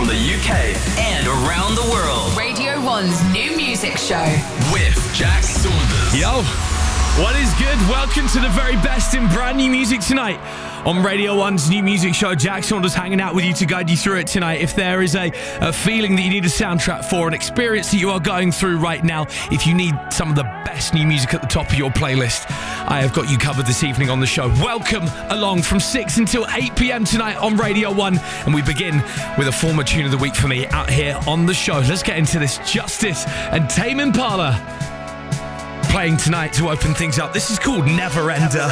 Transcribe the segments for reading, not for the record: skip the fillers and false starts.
from the UK and around the world. Radio 1's new music show with Jack Saunders. Yo, what is good? Welcome to the very best in brand new music tonight. On Radio 1's new music show, Jack Saunders hanging out with you to guide you through it tonight. If there is a feeling that you need a soundtrack for, an experience that you are going through right now, if you need some of the best new music at the top of your playlist, I have got you covered this evening on the show. Welcome along from 6 until 8 p.m. tonight on Radio 1. And we begin with a former tune of the week for me out here on the show. Let's get into this. Justice and Tame Impala playing tonight to open things up. This is called Never Ender.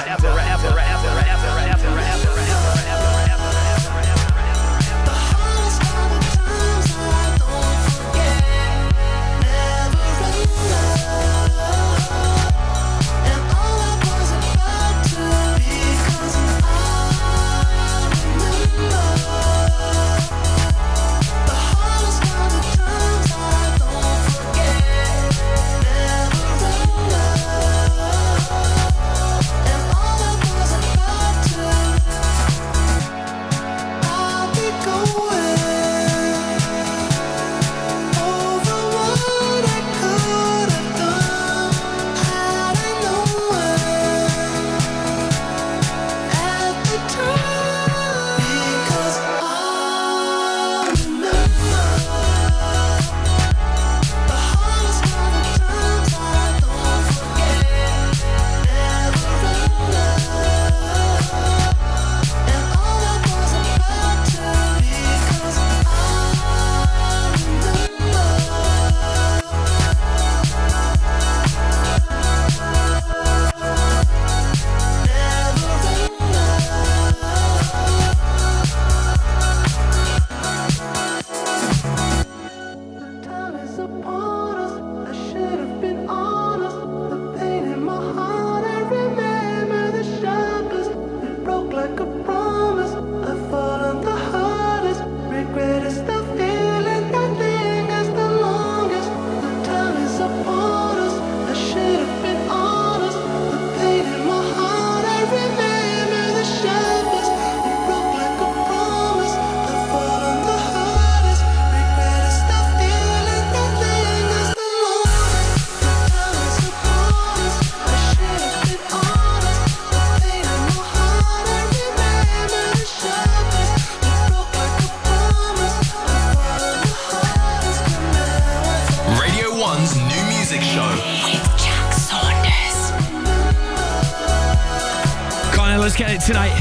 Tonight,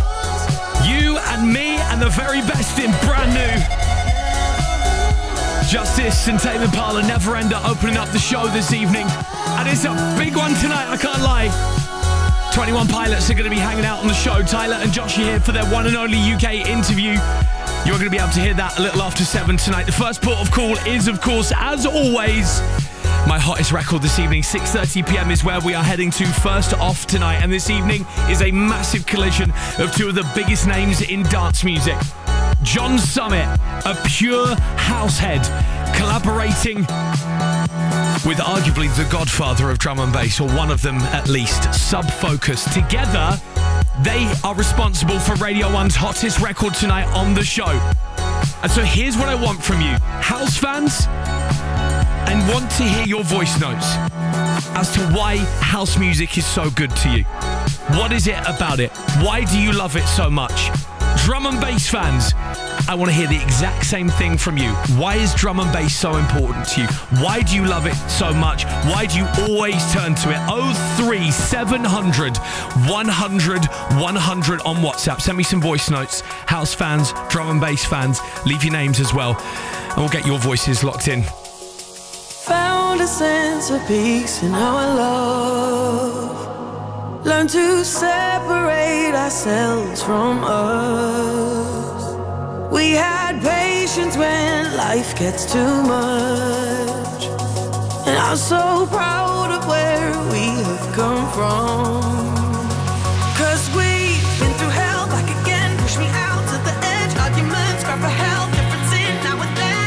you and me and the very best in brand new Justice and Tame Impala, Never Ender, opening up the show this evening. And it's a big one tonight, I can't lie. 21 Pilots are going to be hanging out on the show. Tyler and Josh are here for their one and only UK interview. You're going to be able to hear that a little after 7 tonight. The first port of call is, of course, as always, my hottest record this evening. 6:30 p.m. is where we are heading to first off tonight. And this evening is a massive collision of two of the biggest names in dance music. John Summit, a pure house head, collaborating with arguably the godfather of drum and bass, or one of them at least, Sub Focus. Together, they are responsible for Radio 1's hottest record tonight on the show. And so here's what I want from you, house fans, and want to hear your voice notes as to why house music is so good to you. What is it about it? Why do you love it so much? Drum and bass fans, I want to hear the exact same thing from you. Why is drum and bass so important to you? Why do you love it so much? Why do you always turn to it? 03700 100 100 on WhatsApp. Send me some voice notes. House fans, drum and bass fans, leave your names as well, and we'll get your voices locked in. Found a sense of peace in our love. Learn to separate ourselves from us. We had patience when life gets too much. And I'm so proud of where we have come from. 'Cause we've been through hell back again. Push me out to the edge. Arguments, cry for help. Difference in now and then.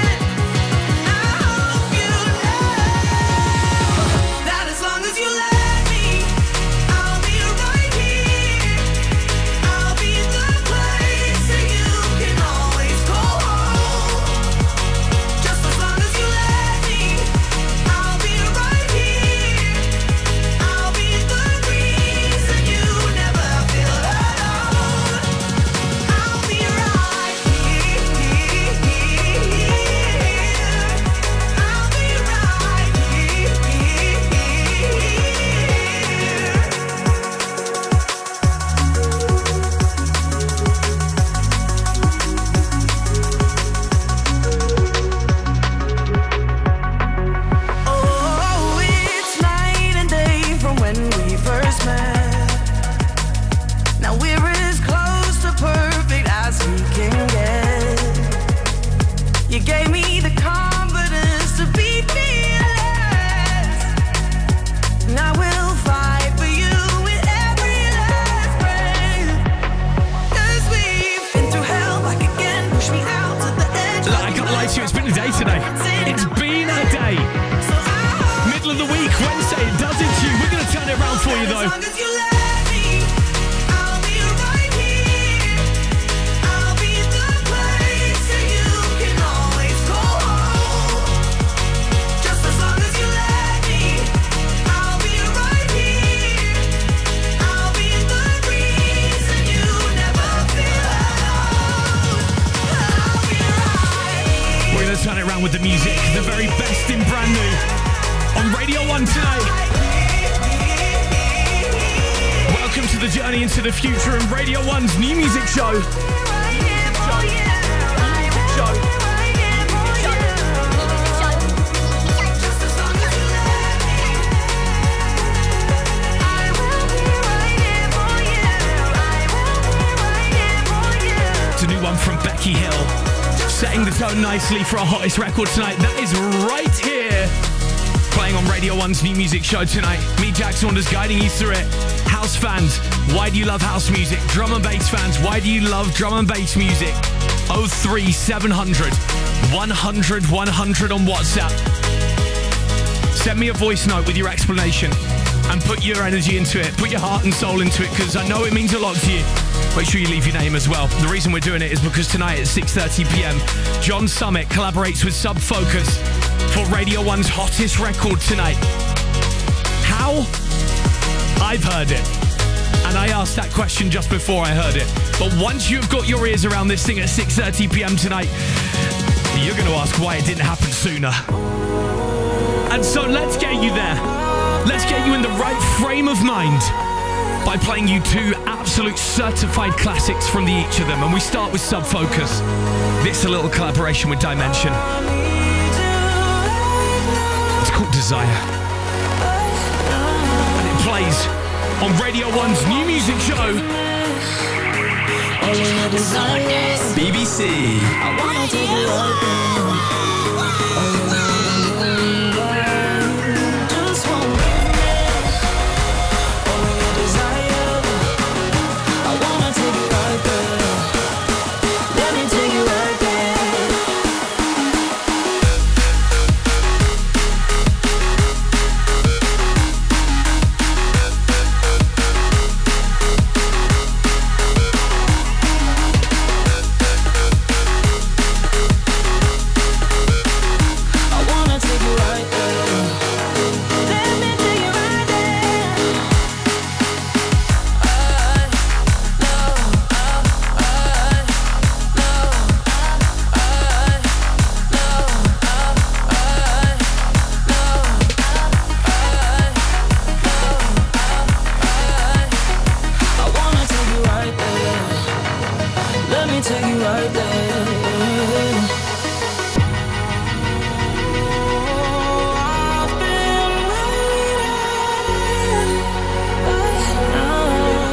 of the week, Wednesday, it does it to you. We're going to turn it around for you though. Turn it around with the music, the very best in brand new on Radio 1 tonight. Welcome to the journey into the future and Radio 1's new music show. It's a new one from Becky Hill. Setting the tone nicely for our hottest record tonight. That is right here. Playing on Radio 1's new music show tonight. Me, Jack Saunders, guiding you through it. House fans, why do you love house music? Drum and bass fans, why do you love drum and bass music? 03700 100 100 on WhatsApp. Send me a voice note with your explanation and put your energy into it. Put your heart and soul into it because I know it means a lot to you. Make sure you leave your name as well. The reason we're doing it is because tonight at 6:30 p.m, John Summit collaborates with Sub Focus for Radio 1's hottest record tonight. How? I've heard it. And I asked that question just before I heard it. But once you've got your ears around this thing at 6:30 p.m. tonight, you're going to ask why it didn't happen sooner. And so let's get you there. Let's get you in the right frame of mind by playing you two absolute certified classics from each of them. And we start with Sub Focus. This is a little collaboration with Dimension. It's called Desire. And it plays on Radio 1's new music show. BBC. I wanna take it all down. Just won't give me all of your desire. I wanna take it right there. Let me take it right there. I wanna take it right there. Let me take it right there. I wanna take you right there. Let me take you right there. Oh, I've been waiting now.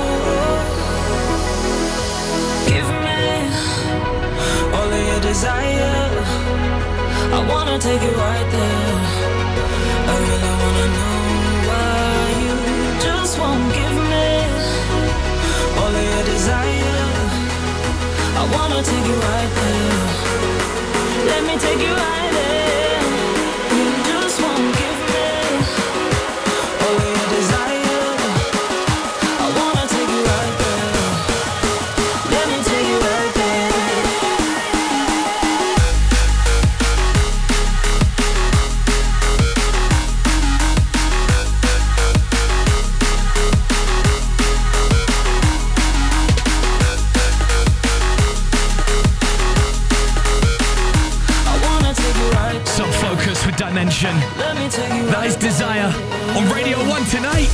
Give me all of your desire. I wanna take you right there. I really wanna know why you just won't give me all of your desire. I wanna take you right there. Let me take you right there. You just won't give me all of your desire. I wanna take you right there. Let me take you right there. I wanna take you right there. Sub Focus with Dimension. Let me take you That right is Desire on Radio 1 tonight.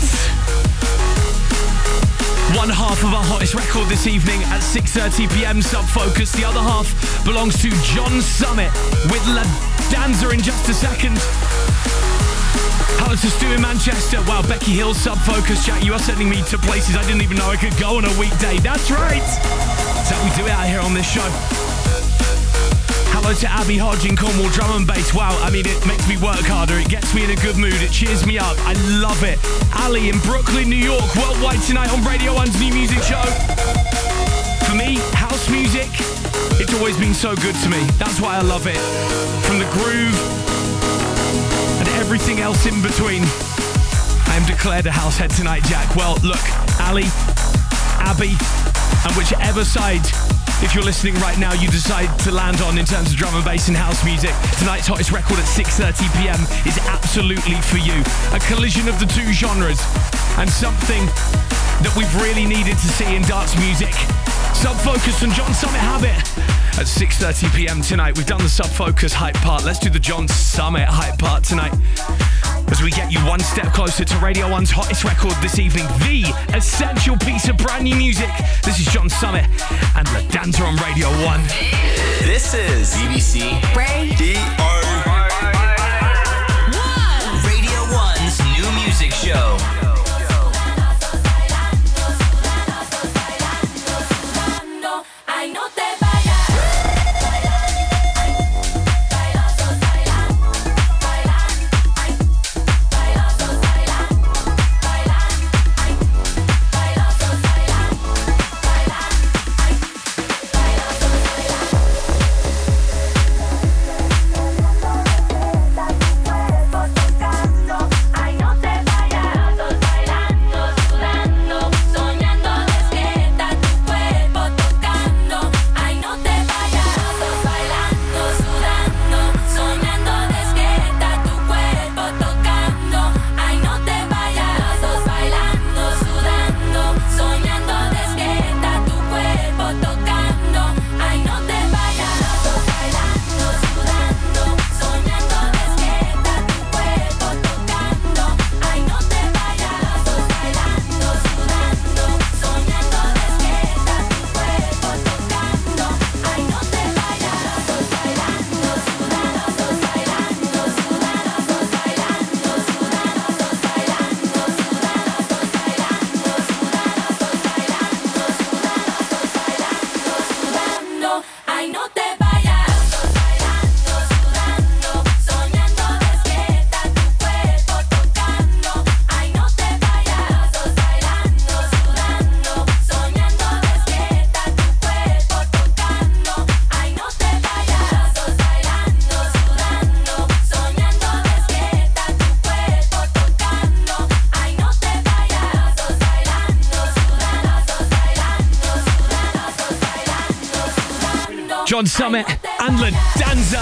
One half of our hottest record this evening at 6:30 p.m. Sub Focus. The other half belongs to John Summit with La Danza in just a second. Hello to Stu in Manchester. Wow, Becky Hill, Sub Focus. Jack, you are sending me to places I didn't even know I could go on a weekday. That's right. That's how we do it out here on this show. Hello to Abby Hodge in Cornwall, drum and bass. Wow, I mean, it makes me work harder. It gets me in a good mood. It cheers me up. I love it. Ali in Brooklyn, New York, worldwide tonight on Radio 1's new music show. For me, house music, it's always been so good to me. That's why I love it. From the groove and everything else in between. I am declared a househead tonight, Jack. Well, look, Ali, Abby, and whichever side, if you're listening right now, you decide to land on in terms of drum and bass and house music, tonight's hottest record at 6:30 p.m. is absolutely for you. A collision of the two genres, and something that we've really needed to see in dance music. Sub Focus and John Summit Habit at 6:30 p.m. tonight. We've done the Sub Focus hype part. Let's do the John Summit hype part tonight, as we get you one step closer to Radio 1's hottest record this evening, the essential piece of brand new music. This is John Summit and La Danza on Radio 1. This is BBC Radio 1's new music show. John Summit and La Danza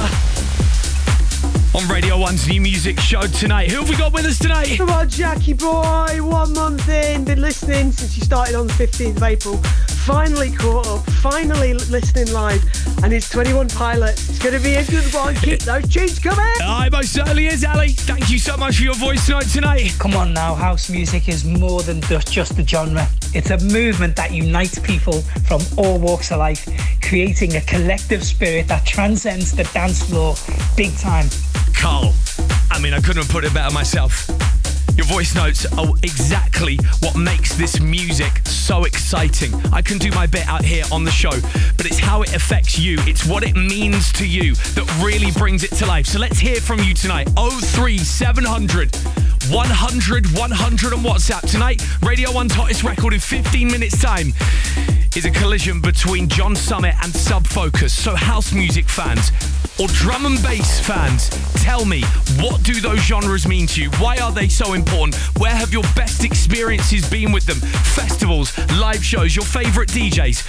on Radio 1's new music show tonight. Who have we got with us tonight? Come on, Jackie boy, 1 month in, been listening since you started on the 15th of April. Finally caught up, finally listening live, and it's 21 Pilots. It's going to be a good one. Keep those tunes coming. I most certainly is, Ali. Thank you so much for your voice tonight. Come on now, house music is more than just a genre. It's a movement that unites people from all walks of life, creating a collective spirit that transcends the dance floor big time. Carl, I couldn't have put it better myself. Your voice notes are exactly what makes this music so exciting. I can do my bit out here on the show, but it's how it affects you. It's what it means to you that really brings it to life. So let's hear from you tonight. 03700 100 100 on WhatsApp. Tonight, Radio 1's hottest record in 15 minutes time is a collision between John Summit and Sub Focus. So house music fans or drum and bass fans, tell me, what do those genres mean to you? Why are they so important? Where have your best experiences been with them? Festivals, live shows, your favourite DJs?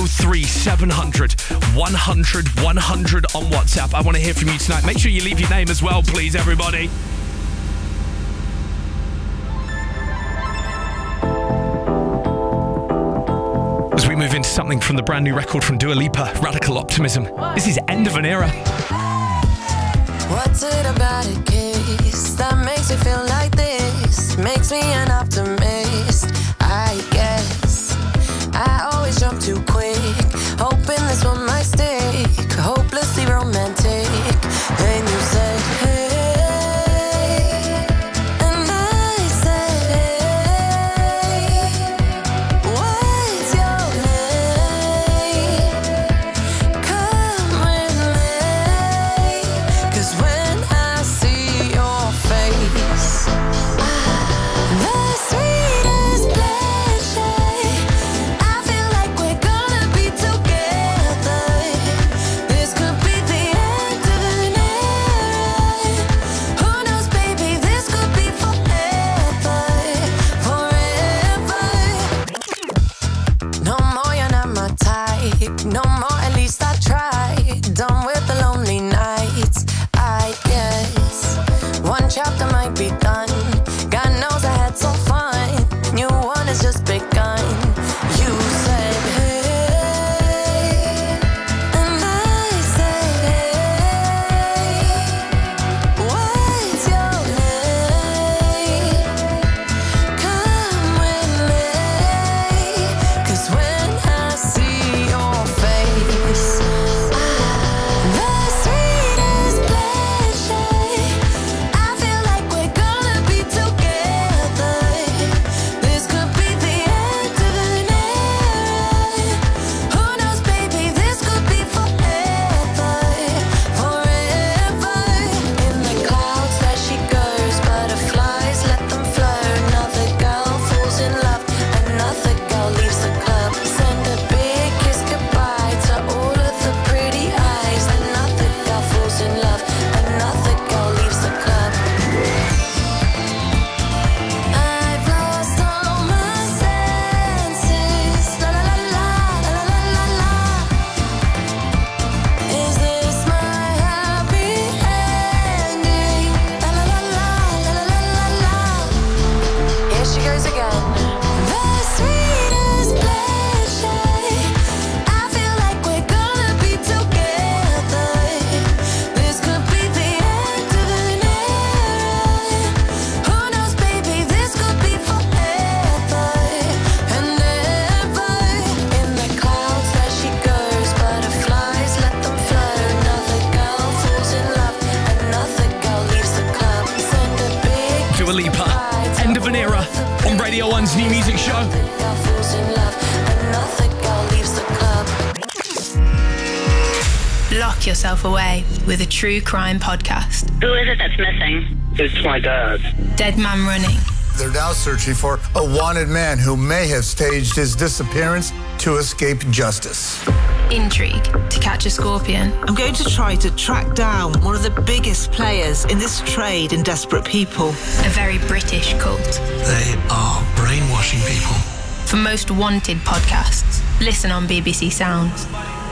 03700 100 100 on WhatsApp. I want to hear from you tonight. Make sure you leave your name as well, please, everybody. As we move into something from the brand new record from Dua Lipa, Radical Optimism. This is End of an Era. What's it about a kiss that makes me feel like this? Makes me an optimist, I guess. I always jump too quick, hoping this one might stick. Hopelessly romantic. And you say, hey, and I said, hey, what's your name? Come with me, 'cause when I see your face, Reaper, End of an Era on Radio 1's New Music Show. Lock yourself away with a true crime podcast. Who is it that's missing? It's my dad. Dead Man Running. They're now searching for a wanted man who may have staged his disappearance to escape justice. Intrigue to catch a scorpion. I'm going to try to track down one of the biggest players in this trade in Desperate People. A very British cult. They are brainwashing people. For Most Wanted podcasts, listen on BBC Sounds.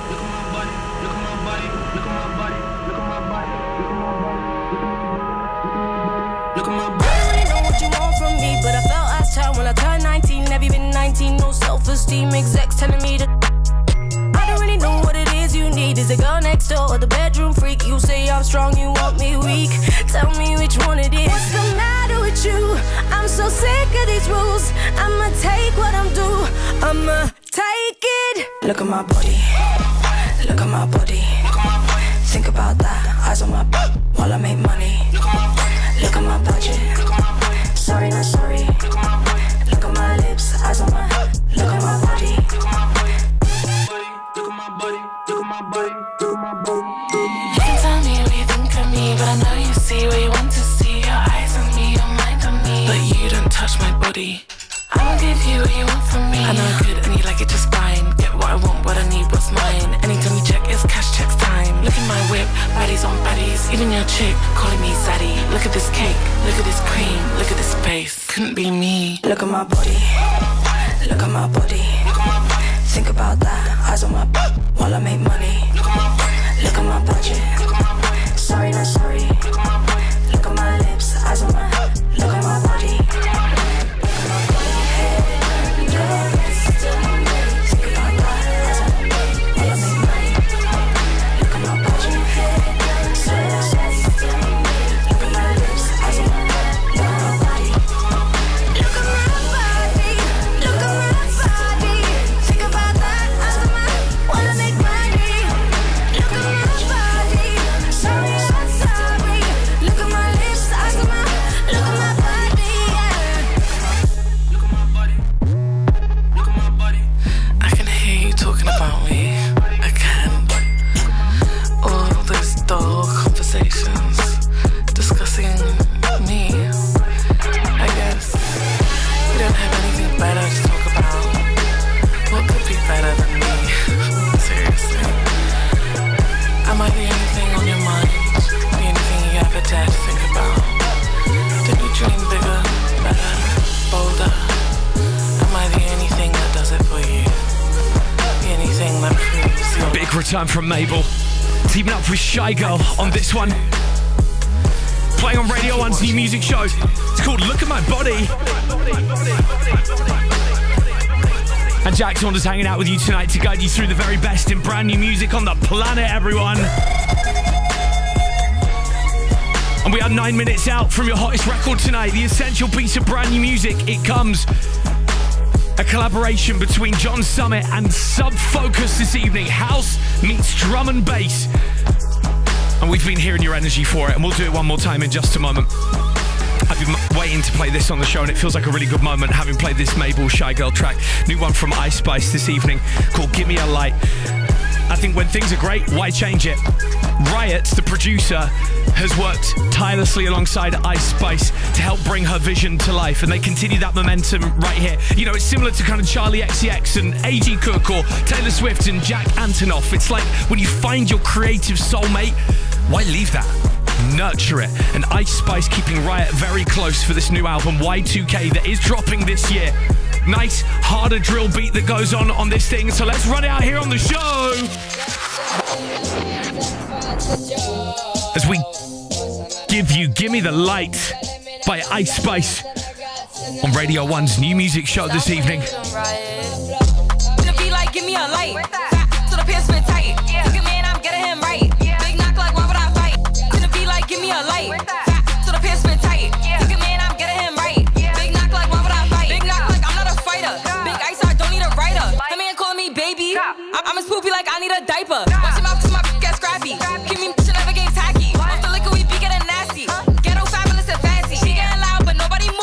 When I turned 19, never been 19, no self-esteem, execs telling me to I don't really know what it is you need. Is it girl next door or the bedroom freak? You say I'm strong, you want me weak. Tell me which one it is. What's the matter with you? I'm so sick of these rules. I'ma take what I'm due. I'ma take it. Look at my body. Look at my body. Think about that. Eyes on my butt while I make money. Look at my budget. Sorry, not sorry. Look at my lips, eyes on my look at my body. Look at my body, look at my body, look at my body. You can tell me what you think of me, but I know you see what you want to see. Your eyes on me, your mind on me, but you don't touch my body. I'll give you what you want from me. I know I could and you like it just fine. Get what I want, what I need, what's mine. Anytime you check, it's cash checks time. Look at my whip, baddies on baddies. Even your chick calling me zaddy. Look at this cake, look at this cream, look at this face. Couldn't be me. Look at my body, look at my body. Think about that, eyes on my butt while I make money. Look at my budget. Sorry, not sorry. Look at my lips, eyes on my look at my body. Discussing me. I guess we don't have anything better to talk about. What could be better than me? Seriously. Am I the only thing on your mind? The only thing you ever dare to think about? Did you dream bigger, better, bolder? Am I the only thing that does it for you? The only thing that proves your big return from Mabel, teaming up with Shy Girl on this one. Playing on Radio 1's New Music Show. It's called Look at My Body. And Jack Saunders hanging out with you tonight to guide you through the very best in brand new music on the planet, everyone. And we are 9 minutes out from your hottest record tonight, the essential piece of brand new music. It comes a collaboration between John Summit and Sub Focus this evening. House meets drum and bass. And we've been hearing your energy for it, and we'll do it one more time in just a moment. I've been waiting to play this on the show, and it feels like a really good moment having played this Mabel Shy Girl track. New one from Ice Spice this evening called Give Me a Light. I think when things are great, why change it? Riot, the producer, has worked tirelessly alongside Ice Spice to help bring her vision to life, and they continue that momentum right here. You know, it's similar to kind of Charlie XCX and A.G. Cook or Taylor Swift and Jack Antonoff. It's like when you find your creative soulmate, why leave that? Nurture it. And Ice Spice keeping Riot very close for this new album, Y2K, that is dropping this year. Nice, harder drill beat that goes on this thing. So let's run it out here on the show. As we give you Gimme the Light by Ice Spice on Radio 1's New Music Show this evening. The beat like give me a light. So the pants fit tight. Look at man, I'm getting him right. Big knock like why would I fight? The beat like give me a light. So the pants fit tight. Look at man, I'm getting him right. Big knock like why would I fight? Big knock like I'm not a fighter. Big ice, I don't need a writer. The man calling me baby. I'm as poopy like I need a diaper. Watch him out cause my get scrappy. Keep me never get tacky. Off the liquor we be getting nasty. Ghetto fabulous and fancy. She getting loud but nobody move.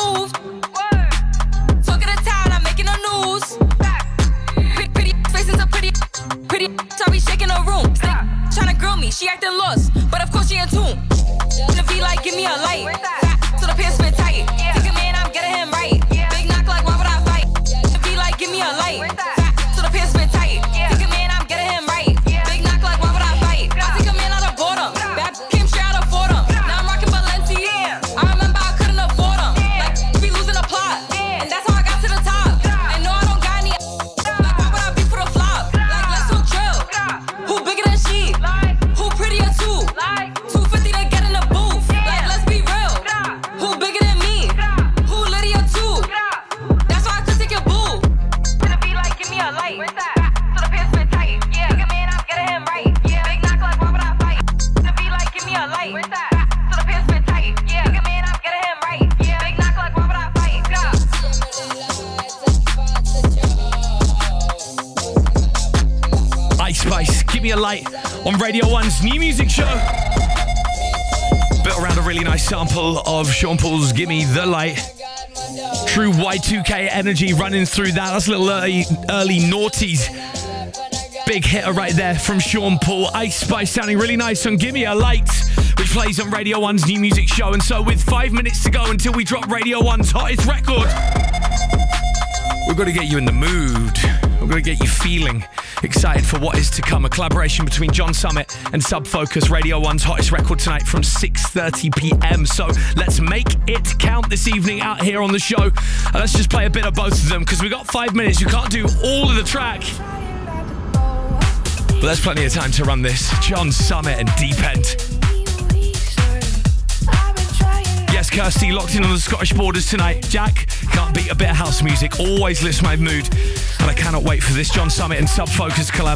body, she acting lost, but of course she in tune. The V like, give me a light. So the pants fit tight. Take a man, I'm getting him right. Big knock like, why would I fight? The V like, give me a light. So the pants fit tight. Take a man, I'm getting him right. Big knock like, why would I fight? I take a man out of boredom. Bad came straight out of Fordham. Now I'm rocking Balenci. I remember I couldn't afford them. Like, we losing the plot. And that's how I got to the top. And no, I don't got any. Like, why would I be for the flop? Like, let's do drill. Who bigger than she? Who prettier too? 250 to get in the booth. Like, let's be real. Who bigger than me? Who Lydia too? That's why I could take your boo. Gonna be like, give me a light. Where's that? So the pants fit tight. Yeah. Take a man, I'm getting him right. Yeah. Big knock like, why would I fight? Gonna be like, give me a light. Where's that? So the pants fit tight. Yeah. Take a man, I'm getting him right. Yeah. Big knock like, why would I fight? Ice Spice, Give Me a Light on Radio 1's new music show. Built around a really nice sample of Sean Paul's Gimme the Light. True Y2K energy running through that. That's a little early noughties. Big hitter right there from Sean Paul. Ice Spice sounding really nice on Gimme a Light, which plays on Radio 1's new music show. And so with 5 minutes to go until we drop Radio 1's hottest record, we've got to get you in the mood. We're going to get you feeling excited for what is to come. A collaboration between John Summit and Sub Focus, Radio 1's hottest record tonight from 6:30 p.m. So let's make it count this evening out here on the show. Let's just play a bit of both of them because we've got 5 minutes. You can't do all of the track, but there's plenty of time to run this. John Summit and Deep End. Yes, Kirsty, locked in on the Scottish borders tonight. Jack, can't beat a bit of house music. Always lifts my mood. And I cannot wait for this John Summit and Sub Focus collab.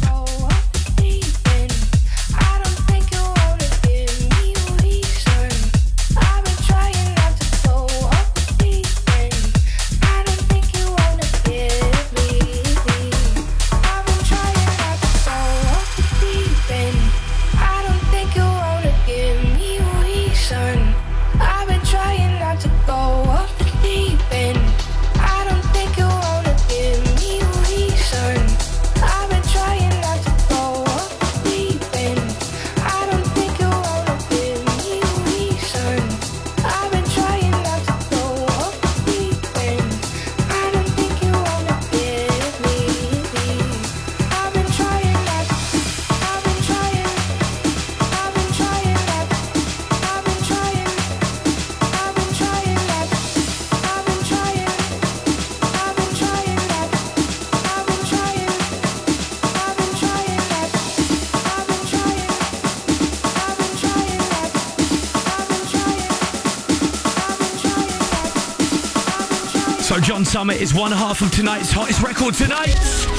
John Summit is one half of tonight's hottest record tonight.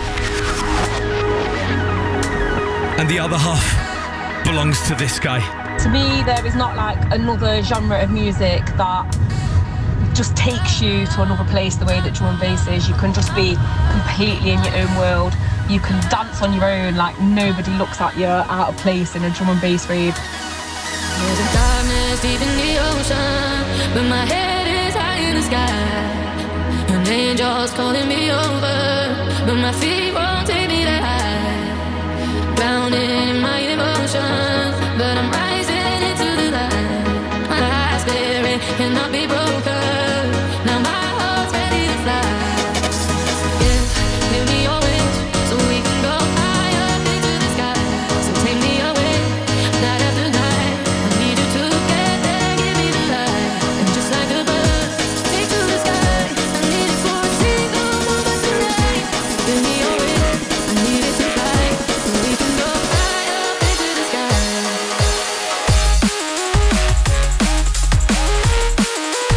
And the other half belongs to this guy. To me, there is not like another genre of music that just takes you to another place the way that drum and bass is. You can just be completely in your own world. You can dance on your own like nobody looks at you out of place in a drum and bass rave. There's a darkness deep in the ocean, but my head is high in the sky. An angel's calling me over, but my feet won't take me that high. Drowning in my emotions, but I'm rising into the light. My high spirit cannot be broken. Now my heart's ready to fly. Yeah, give me your wings so we can go higher into the sky. So take me away, night after night. I need you to get there, give me the light. And just like the birds, take to the sky. I need it for a single moment tonight. Give me your wings, I need it to fly. So we can go higher into the sky.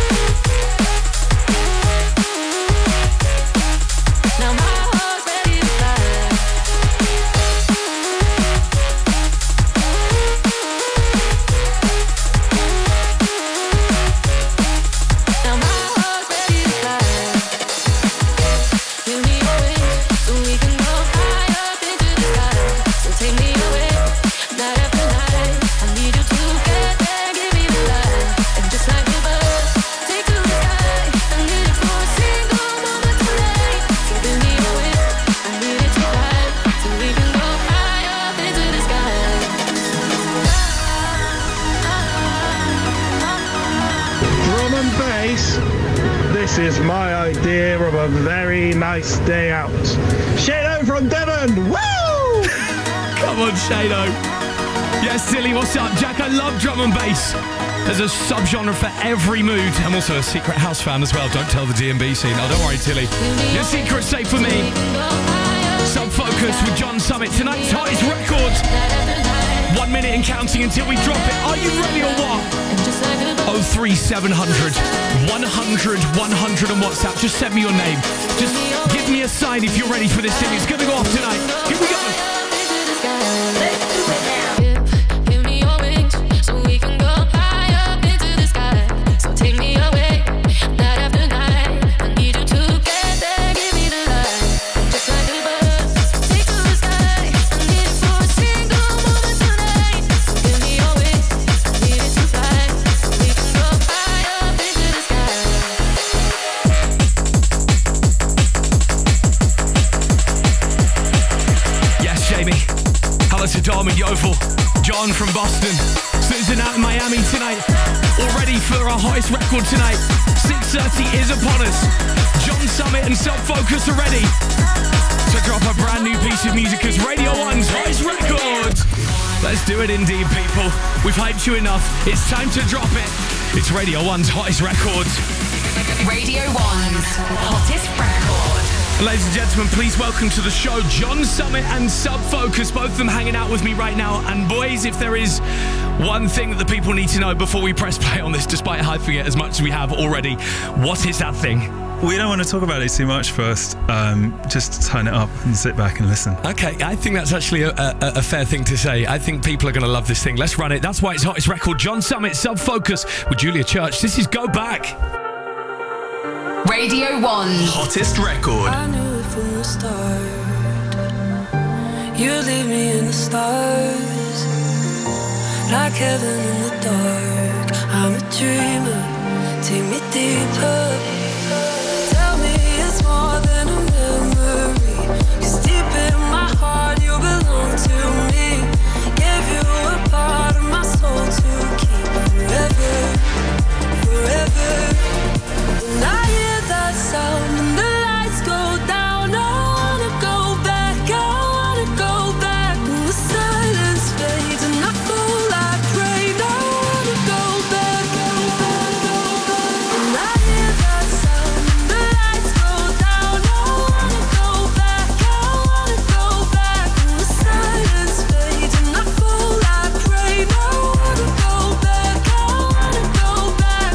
is my idea of a very nice day out. Shado from Devon! Woo! Come on, Shado. Yes, Tilly, what's up? Jack, I love drum and bass. There's a subgenre for every mood. I'm also a secret house fan as well. Don't tell the D&B scene. Oh, don't worry, Tilly. Your secret's safe for me. Sub-Focus with John Summit. Tonight's hottest record. 1 minute and counting until we drop it. Are you ready or what? 03700 100 100 on WhatsApp. Just send me your name. Just give me a sign if you're ready for this thing. It's going to go off tonight. Here we go. Let's do it now. Give me your wings so we can go high up into the sky. So take me away, night after night. I need you to get there, give me the light. Just like a bird, take to the sky. I need it for a single moment tonight. So give me your wings, I need it to fly. So we can go high up into the sky. Yes, Jamie. Hello to Dom and Yeovil. John from Boston. Susan out in Miami tonight. All ready for our hottest record tonight. 6:30 is upon us. John Summit and Sub-Focus are ready to drop a brand new piece of music as Radio 1's hottest record. Let's do it indeed, people. We've hyped you enough. It's time to drop it. It's Radio 1's hottest record. Radio 1's hottest record. Ladies and gentlemen, please welcome to the show John Summit and Sub-Focus, both of them hanging out with me right now. And boys, if there is one thing that the people need to know before we press play on this, despite hyping it as much as we have already, what is that thing? We don't want to talk about it too much first. Just turn it up and sit back and listen. Okay, I think that's actually a fair thing to say. I think people are going to love this thing. Let's run it. That's why it's hottest record. John Summit, Sub-Focus with Julia Church. This is Go Back. Radio 1's hottest record. I knew it from the start. You leave me in the stars, like heaven in the dark. I'm a dreamer, take me deeper. Tell me it's more than a memory, 'cause deep in my heart you belong to me. Gave you a part of my soul to keep forever, forever. When I hear that sound and the lights go down, I wanna go back, I wanna go back. When the silence fades and I fall like rain, I wanna go back, go back, go back. When I hear that sound and the lights go down, I wanna go back, I wanna go back. When the silence fades and I fall like rain, I wanna go back, I wanna go back.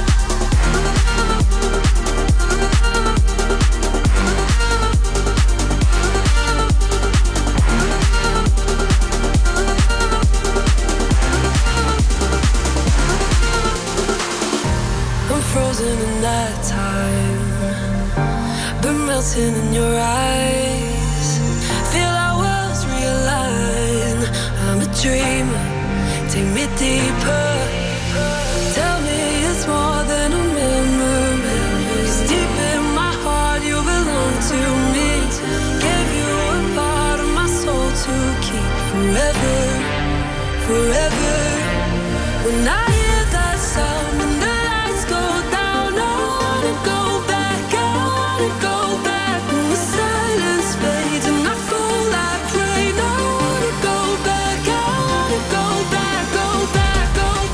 I'm frozen in that time, but melting in your eyes. Feel our worlds realign. I'm a dreamer, take me deeper. Tell me it's more than a memory, 'cause deep in my heart you belong to me. Gave you a part of my soul to keep forever, forever. When I hear that sound and the lights go down, I wanna go back, I wanna go back. When the silence fades and I fall like rain, I wanna go back, I wanna go back, go back, go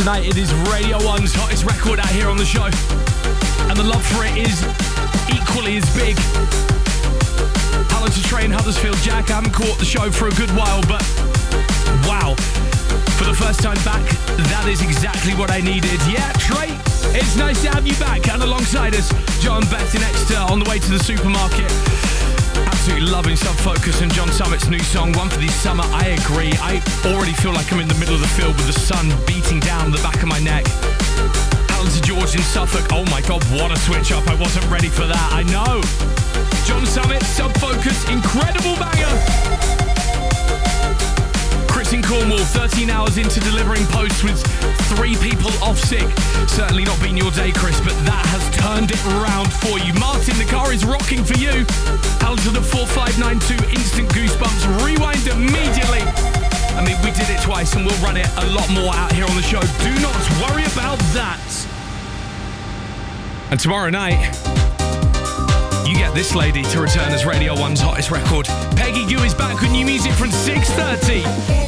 Tonight it is Radio 1's hottest record out here on the show. And the love for it is equally as big. Hello to Trey in Huddersfield. Jack, I haven't caught the show for a good while, but wow. For the first time back, that is exactly what I needed. Yeah, Trey, it's nice to have you back. And alongside us, John Beth in Exeter on the way to the supermarket. Absolutely loving Sub Focus and John Summit's new song, one for this summer. I agree. I already feel like I'm in the middle of the field with the sun beating down the back of my neck. Alan to George in Suffolk. Oh my God, what a switch up. I wasn't ready for that. I know. John Summit, Sub Focus, incredible banger. Chris in Cornwall, 13 hours into delivering posts with 3 people off sick. Certainly not been your day, Chris, but that has turned it around for you. Martin, the car is rocking for you. Held to the 4592, instant goosebumps, rewind immediately. I mean, we did it twice and we'll run it a lot more out here on the show. Do not worry about that. And tomorrow night, you get this lady to return as Radio 1's hottest record. Peggy Gou is back with new music from 6:30.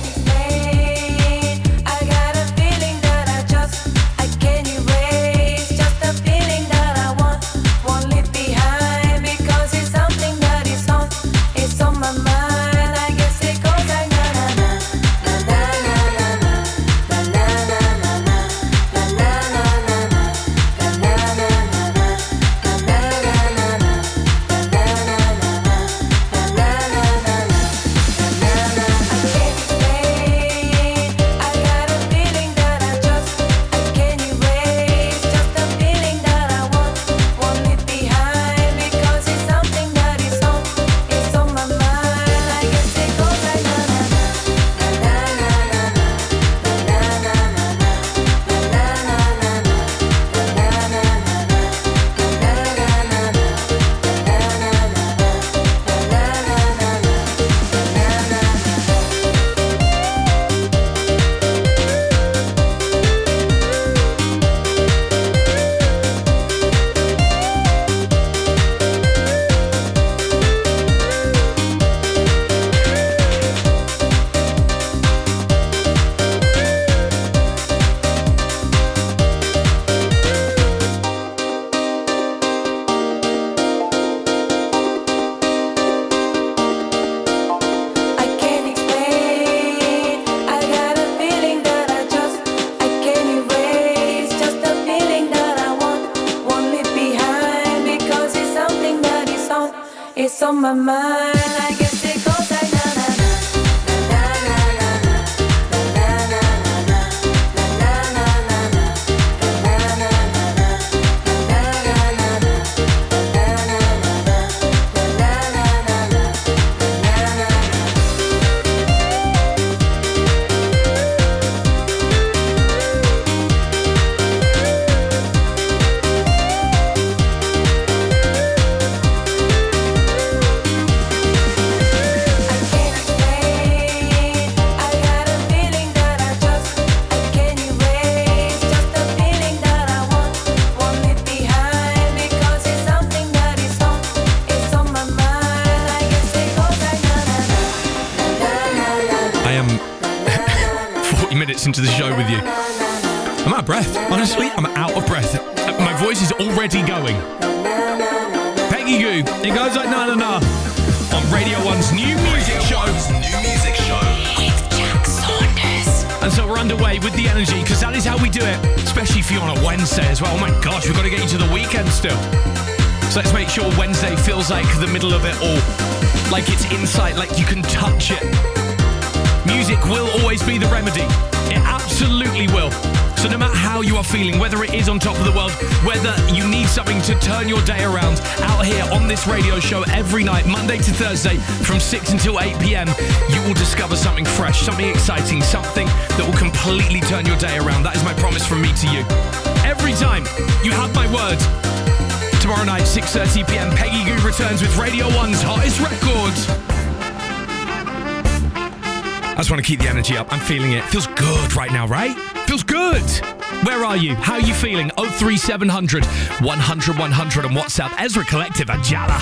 on my mind. I guess it goes like na na na na na na into the show with you. I'm out of breath. Honestly, I'm out of breath. My voice is already going. Peggy Gou, it goes like na na na on Radio 1's new music show. With Jack Saunders. And so we're underway with the energy, because that is how we do it, especially for you on a Wednesday as well. Oh my gosh, we've got to get you to the weekend still. So let's make sure Wednesday feels like the middle of it all, like it's inside, like you can touch it. Music will always be the remedy. It absolutely will. So no matter how you are feeling, whether it is on top of the world, whether you need something to turn your day around, out here on this radio show every night, Monday to Thursday, from 6 until 8 p.m, you will discover something fresh, something exciting, something that will completely turn your day around. That is my promise from me to you. Every time, you have my word. Tomorrow night, 6:30 p.m, Peggy Gou returns with Radio 1's hottest records. I just want to keep the energy up. I'm feeling it. Feels good right now, right? Feels good. Where are you? How are you feeling? 03700 100 100 on WhatsApp. Ezra Collective at Jala.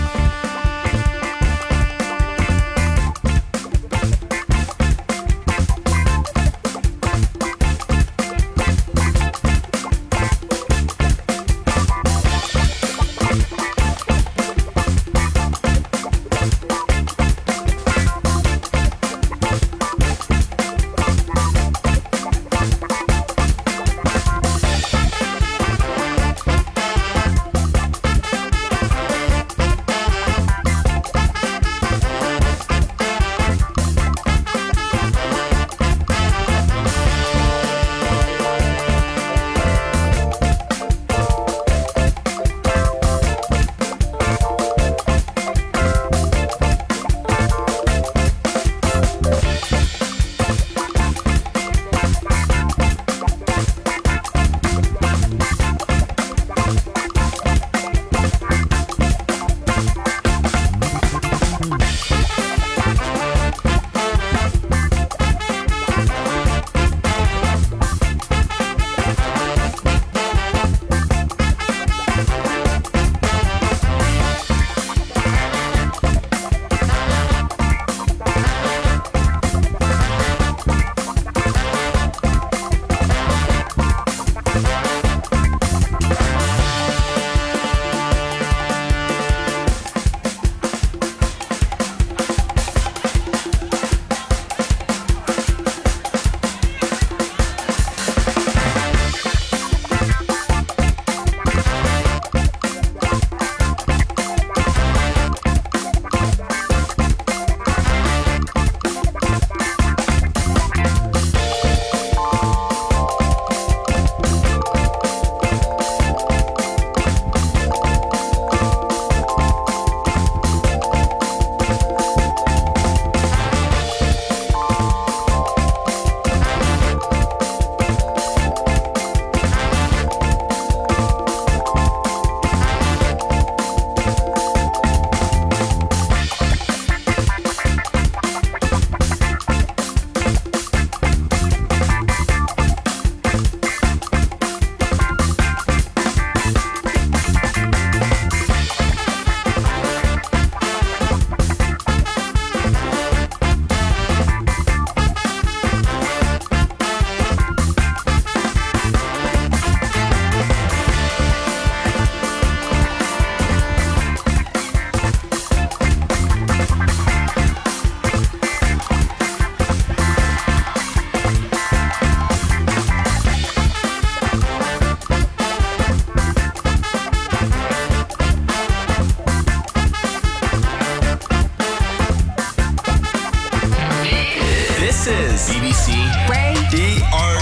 This is BBC Radio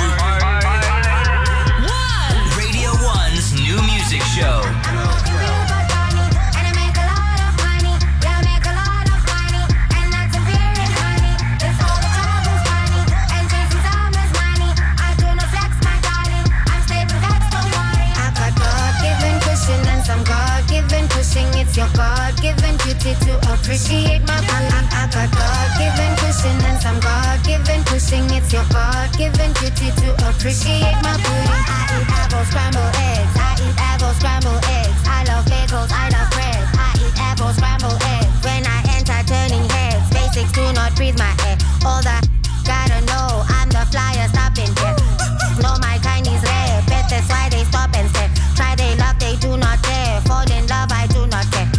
1's new music show. It's your God-given duty to appreciate my booty. I got God-given cushion and some God-given pushing. It's your God-given duty to appreciate my booty. I eat apple scrambled eggs. I eat apple scrambled eggs. I love bagels. I love bread. I eat apple scrambled eggs. When I enter turning heads, basics do not breathe my air. All that gotta know, I'm the flyer stopping here. Know my kind is rare. Bet that's why they stop and stare. Try they love, they do not dare. Fall in love, I do not care.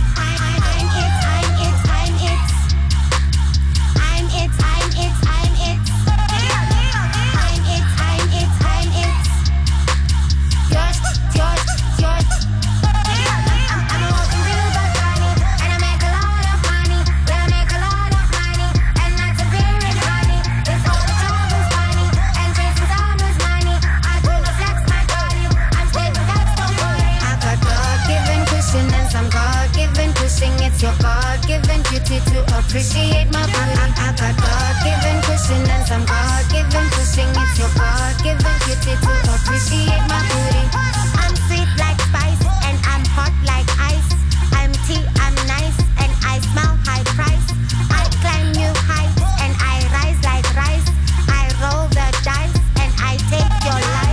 It's your God-given duty to appreciate my booty. I got God-given cushion and some God-given pushing. It's your God-given duty to appreciate my booty. I'm sweet like spice and I'm hot like ice. I'm tea, I'm nice and I smell high price. I climb new heights and I rise like rice. I roll the dice and I take your life.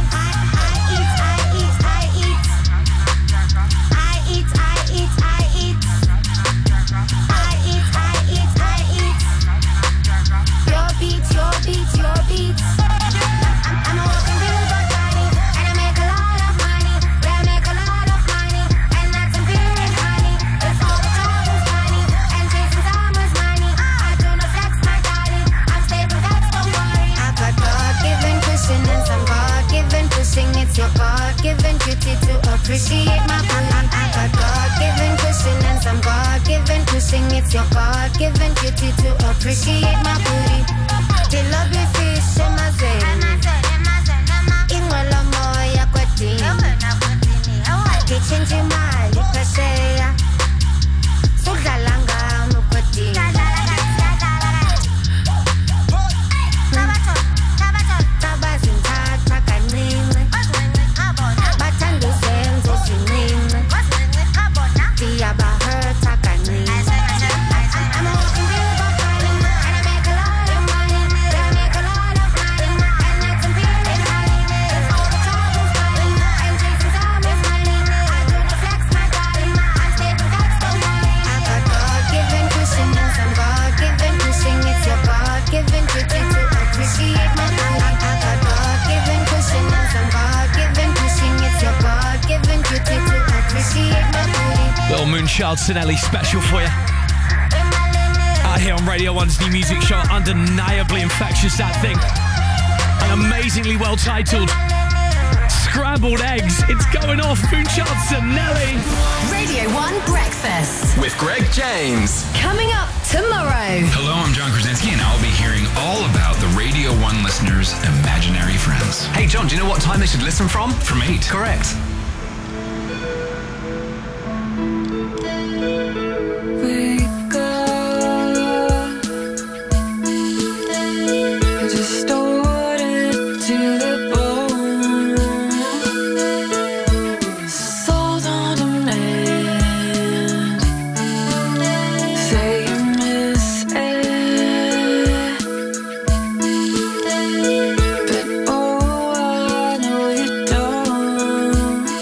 Your beats. I'm a walking river, Johnny, and I make a lot of money. Yeah, I make a lot of money, and that's some beer and honey. It's all the troubles, money, and chasing summer's money. I do not flex my body. I'm stable, that's don't worry. I got God-given cushion and some God-given pushing. It's your God-given duty to appreciate my booty. I got God-given cushion and some God-given pushing. It's your God-given duty to appreciate my booty. They love you fish in my zay. Ingwala moya kwatini. Kichinji mali kasheya. Sudlalanga mukwatini. Tabazintatha kancane. Bathanda izenzo zincane. Diyabahertha kancane. I'm a walking river, and I make a lot of money. I make a lot of money, and that's some beer and honey. It's all the troubles, money, and chasing summer's money. I do not flex my body. I'm stable, that's don't worry. I got God-given cushion and some God-given pushing. It's your God-given duty to appreciate my booty. I got God-given cushion and some God-given pushing. It's your God-given duty to appreciate my booty. Little Moonchild Sinelli special for you. Out here on Radio 1's new music show, undeniably infectious, that thing. And amazingly well titled. Scrambled eggs, it's going off, Moonchild Sinelli. Radio 1 Breakfast. With Greg James. Coming up tomorrow. Hello, I'm John Krasinski, and I'll be hearing all about the Radio 1 listeners' imaginary friends. Hey, John, do you know what time they should listen from? From 8. Correct. But oh, I know you don't.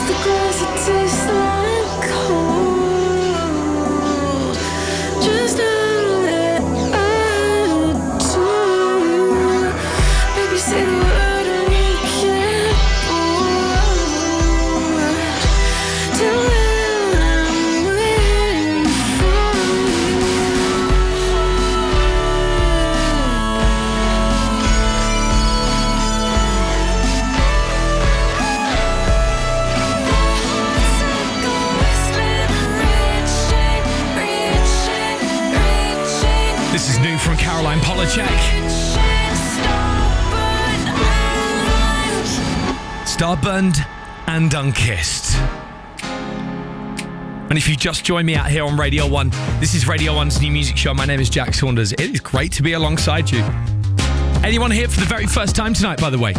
the grass, it tastes like cold. Just know that I do. Baby, say the word and we can't move. Till then I'm waiting for This is new from Caroline Polachek. Starburned and Unkissed. And if you just joined me out here on Radio 1, this is Radio 1's new music show. My name is Jack Saunders. It is great to be alongside you. Anyone here for the very first time tonight, by the way?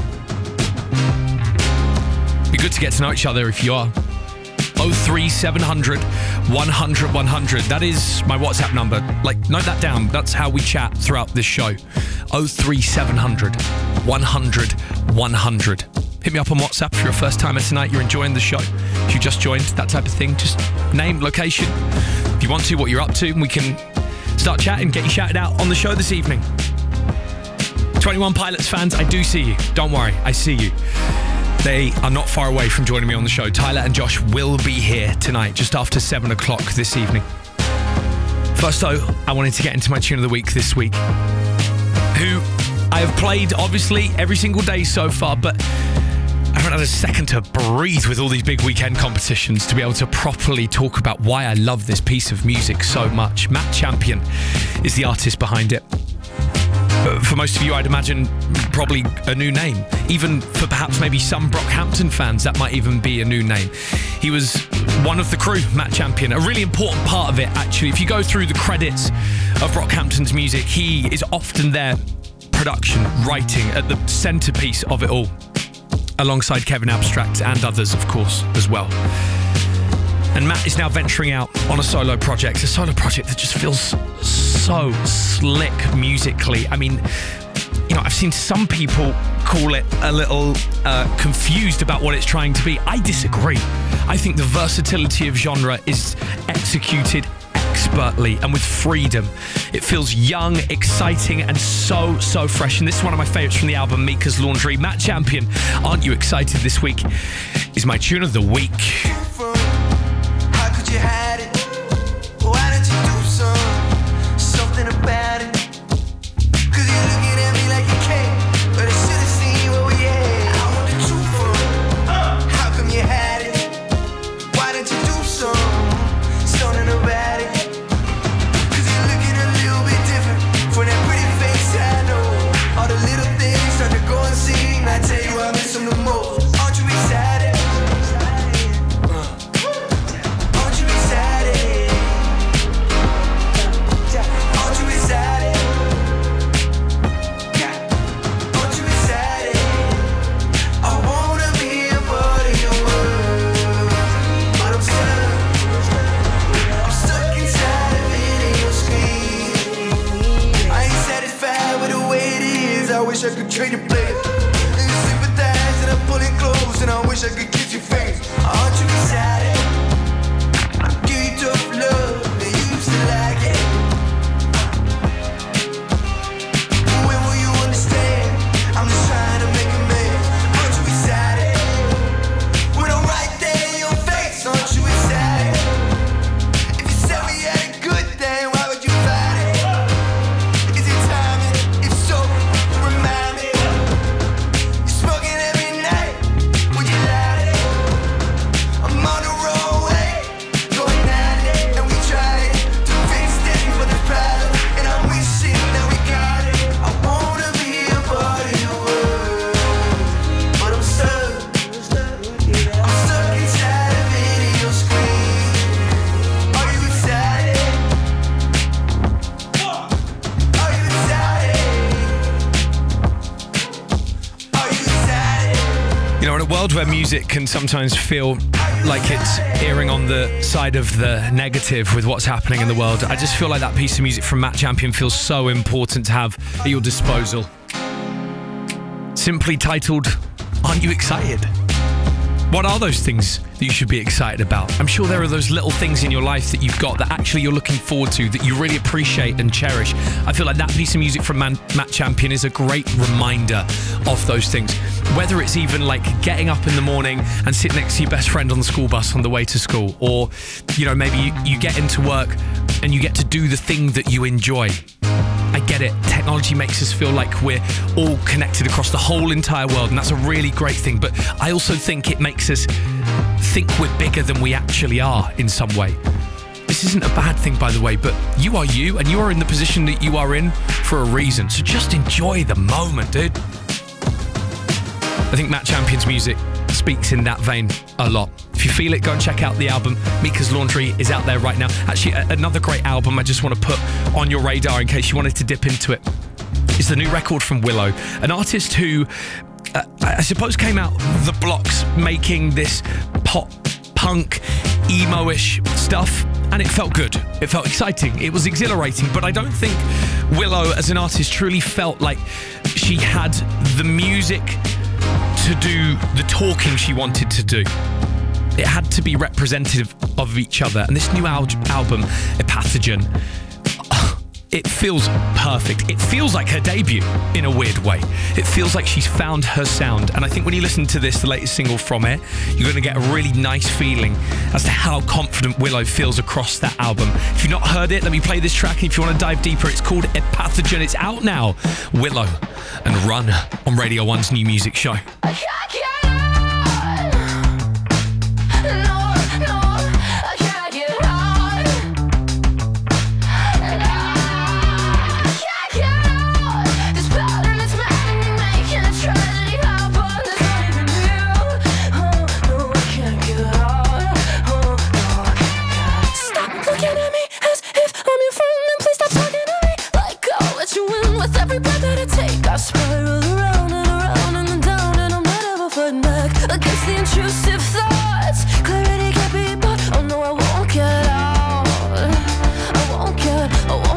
Be good to get to know each other if you are. 03700 100 100. That is my WhatsApp number. Like, note that down. That's how we chat throughout this show. 03700 100 100. Hit me up on WhatsApp if you're a first timer tonight, you're enjoying the show. If you just joined, that type of thing, just name, location. If you want to, what you're up to, and we can start chatting, get you shouted out on the show this evening. 21 Pilots fans, I do see you. Don't worry, I see you. They are not far away from joining me on the show. Tyler and Josh will be here tonight, just after 7 o'clock this evening. First, though, I wanted to get into my tune of the week this week, who I have played, obviously, every single day so far, but I haven't had a second to breathe with all these big weekend competitions to be able to properly talk about why I love this piece of music so much. Matt Champion is the artist behind it. For most of you, I'd imagine probably a new name. Even for perhaps maybe some Brockhampton fans, that might even be a new name. He was one of the crew, Matt Champion, a really important part of it, actually. If you go through the credits of Brockhampton's music, he is often there, production, writing, at the centerpiece of it all, alongside Kevin Abstract and others, of course, as well. And Matt is now venturing out on a solo project that just feels so slick musically. I mean, you know, I've seen some people call it a little confused about what it's trying to be. I disagree. I think the versatility of genre is executed expertly and with freedom. It feels young, exciting, and so fresh. And this is one of my favorites from the album Mika's Laundry. Matt Champion, Aren't You Excited This Week, is my tune of the week. You had it. Why didn't you do something about it? Cause you're looking at me like you can't, but I should've seen what we had. I want the truth from how come you had it? Why didn't you do something about it? Cause you're looking a little bit different from that pretty face I know. All the little things start to go and sing. I tell you I miss them the most. Aren't you excited? I could trade a blade and you sympathize and I'm pulling close and I wish I could kiss your face. Aren't you excited? I'll give you tough love and you used to like it. When will you understand? I'm just trying to make amends. Aren't you excited? When I'm right there in your face, aren't you excited? If you said we had a good thing, why would you fight it? Is it timing? If so, remind me. You're smoking every night. Would you light it? I'm on the wrong way, going at it, and we tried to fix things, but there's problems, and I'm wishing that we got it. I wanna be a part of your world, but I'm stuck inside a video screen. Are you excited? Are you excited? You know, in a world where music can sometimes feel like it's erring on the side of the negative with what's happening in the world, I just feel like that piece of music from Matt Champion feels so important to have at your disposal. Simply titled, Aren't You Excited? What are those things that you should be excited about? I'm sure there are those little things in your life that you've got that actually you're looking forward to, that you really appreciate and cherish. I feel like that piece of music from Matt Champion is a great reminder of those things. Whether it's even like getting up in the morning and sitting next to your best friend on the school bus on the way to school, or, you know, maybe you get into work and you get to do the thing that you enjoy. I get it. Technology makes us feel like we're all connected across the whole entire world, and that's a really great thing. But I also think it makes us think we're bigger than we actually are in some way. This isn't a bad thing, by the way, but you are you, and you are in the position that you are in for a reason. So just enjoy the moment, dude. I think Matt Champion's music speaks in that vein a lot. If you feel it, go and check out the album. Mika's Laundry is out there right now. Actually, another great album I just want to put on your radar in case you wanted to dip into it is the new record from Willow, an artist who I suppose came out the blocks making this pop, punk, emo-ish stuff, and it felt good. It felt exciting. It was exhilarating, but I don't think Willow as an artist truly felt like she had the music to do the talking she wanted to do. It had to be representative of each other. And this new album, Epathogen, it feels perfect. It feels like her debut in a weird way. It feels like she's found her sound. And I think when you listen to this, the latest single from it, you're going to get a really nice feeling as to how confident Willow feels across that album. If you've not heard it, let me play this track. And if you want to dive deeper, it's called Epathogen. It's out now. Willow and Run on Radio 1's new music show. I spiral around and around and then down, and I'm not ever fighting back against the intrusive thoughts. Clarity can't be bought. Oh no, I won't get out. I won't get.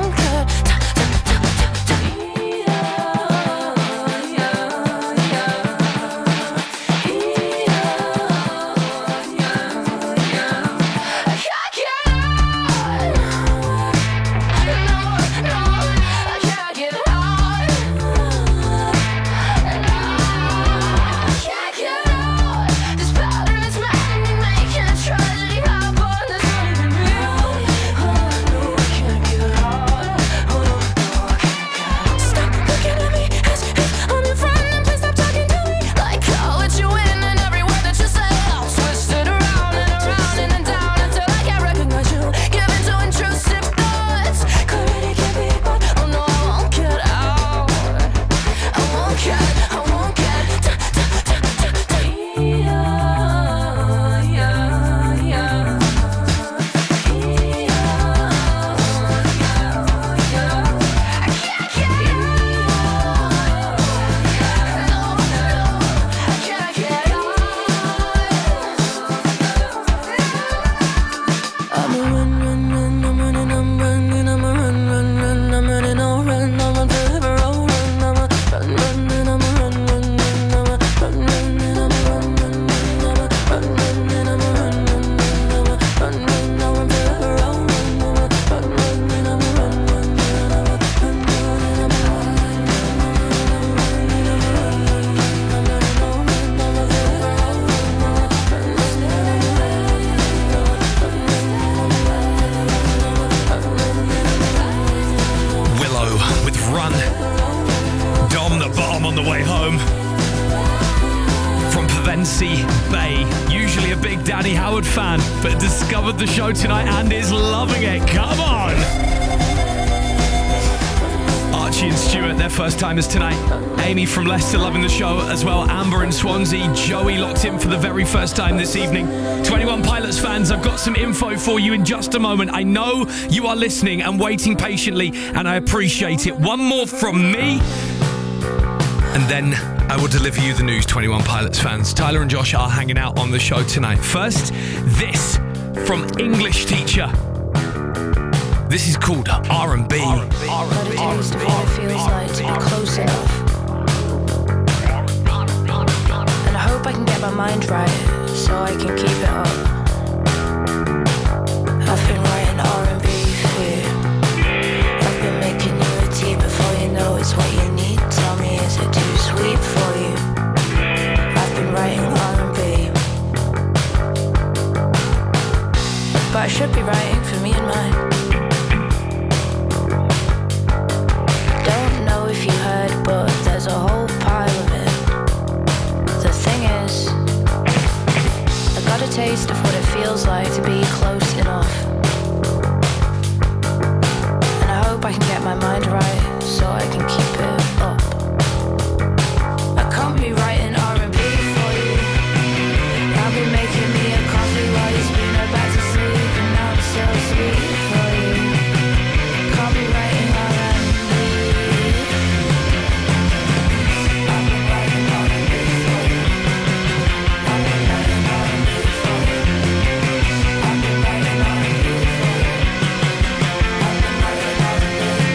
Danny Howard fan, but discovered the show tonight and is loving it. Come on! Archie and Stuart, their first timers tonight. Amy from Leicester loving the show as well. Amber in Swansea. Joey locked in for the very first time this evening. 21 Pilots fans, I've got some info for you in just a moment. I know you are listening and waiting patiently, and I appreciate it. One more from me, and then I will deliver you the news, 21 Pilots fans. Tyler and Josh are hanging out on the show tonight. First, this from English teacher. This is called R&B. Got a taste of what it feels like to be close enough. And I hope I can get my mind right, so so I can keep it up. I've been writing R&B for you. I've been making you a tea before you know it's what you need. Tell me, is it too sweet for you? I've been writing R&B, but I should be writing for me and mine. Don't know if you heard, but there's a whole pile of it. The thing is, I got a taste of what it feels like to be close enough. And I hope I can get my mind right so I can keep it up. I can't be writing R&B for you. I'll be making me a coffee while you're spinning back to sleep, and now it's so sweet for you. Can't be writing R&B. I've been writing R&B for you. I've been writing R&B for you. I've been writing R&B for you. I've been writing R&B.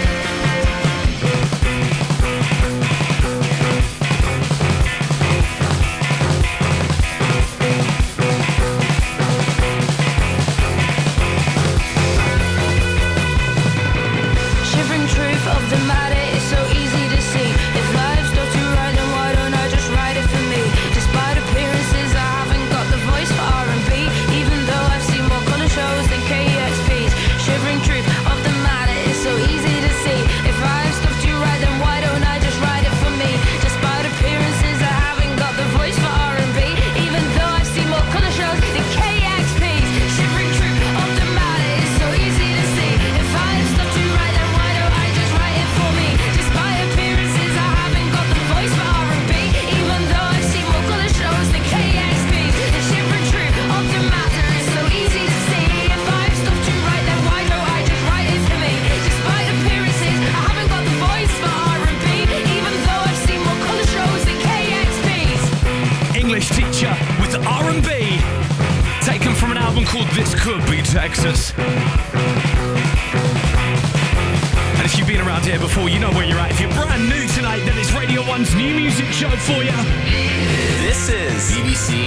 Shivering truth of the matter is so easy to see. If life's not too right, then why don't I just write it for me? Despite appearances, I haven't got the voice for R&B, even though I've seen more colour shows than KEXPs. Shivering truth of the matter is so easy to see. If life's not too right, then why don't I just write it for me? Despite appearances, I haven't got the voice for R&B, even though I've seen more colour shows than KEXPs. Shivering truth of the matter is so easy to see. If life's not too right, then why don't I just write it for me? Despite appearances, I haven't got the voice for R&B, even though I've seen more colour shows than KEXPs. The shivering truth of the matter is so easy to see. If life's not too right, then why don't I just write it for me? Despite appearances, I haven't got the voice for R&B, even though I've seen more colour shows than KEXPs. English teacher with R&B, taken from an album called This Could Be Texas. And if you've been around here before, you know where you're at. If you're brand new tonight, then it's Radio 1's new music show for you. This is BBC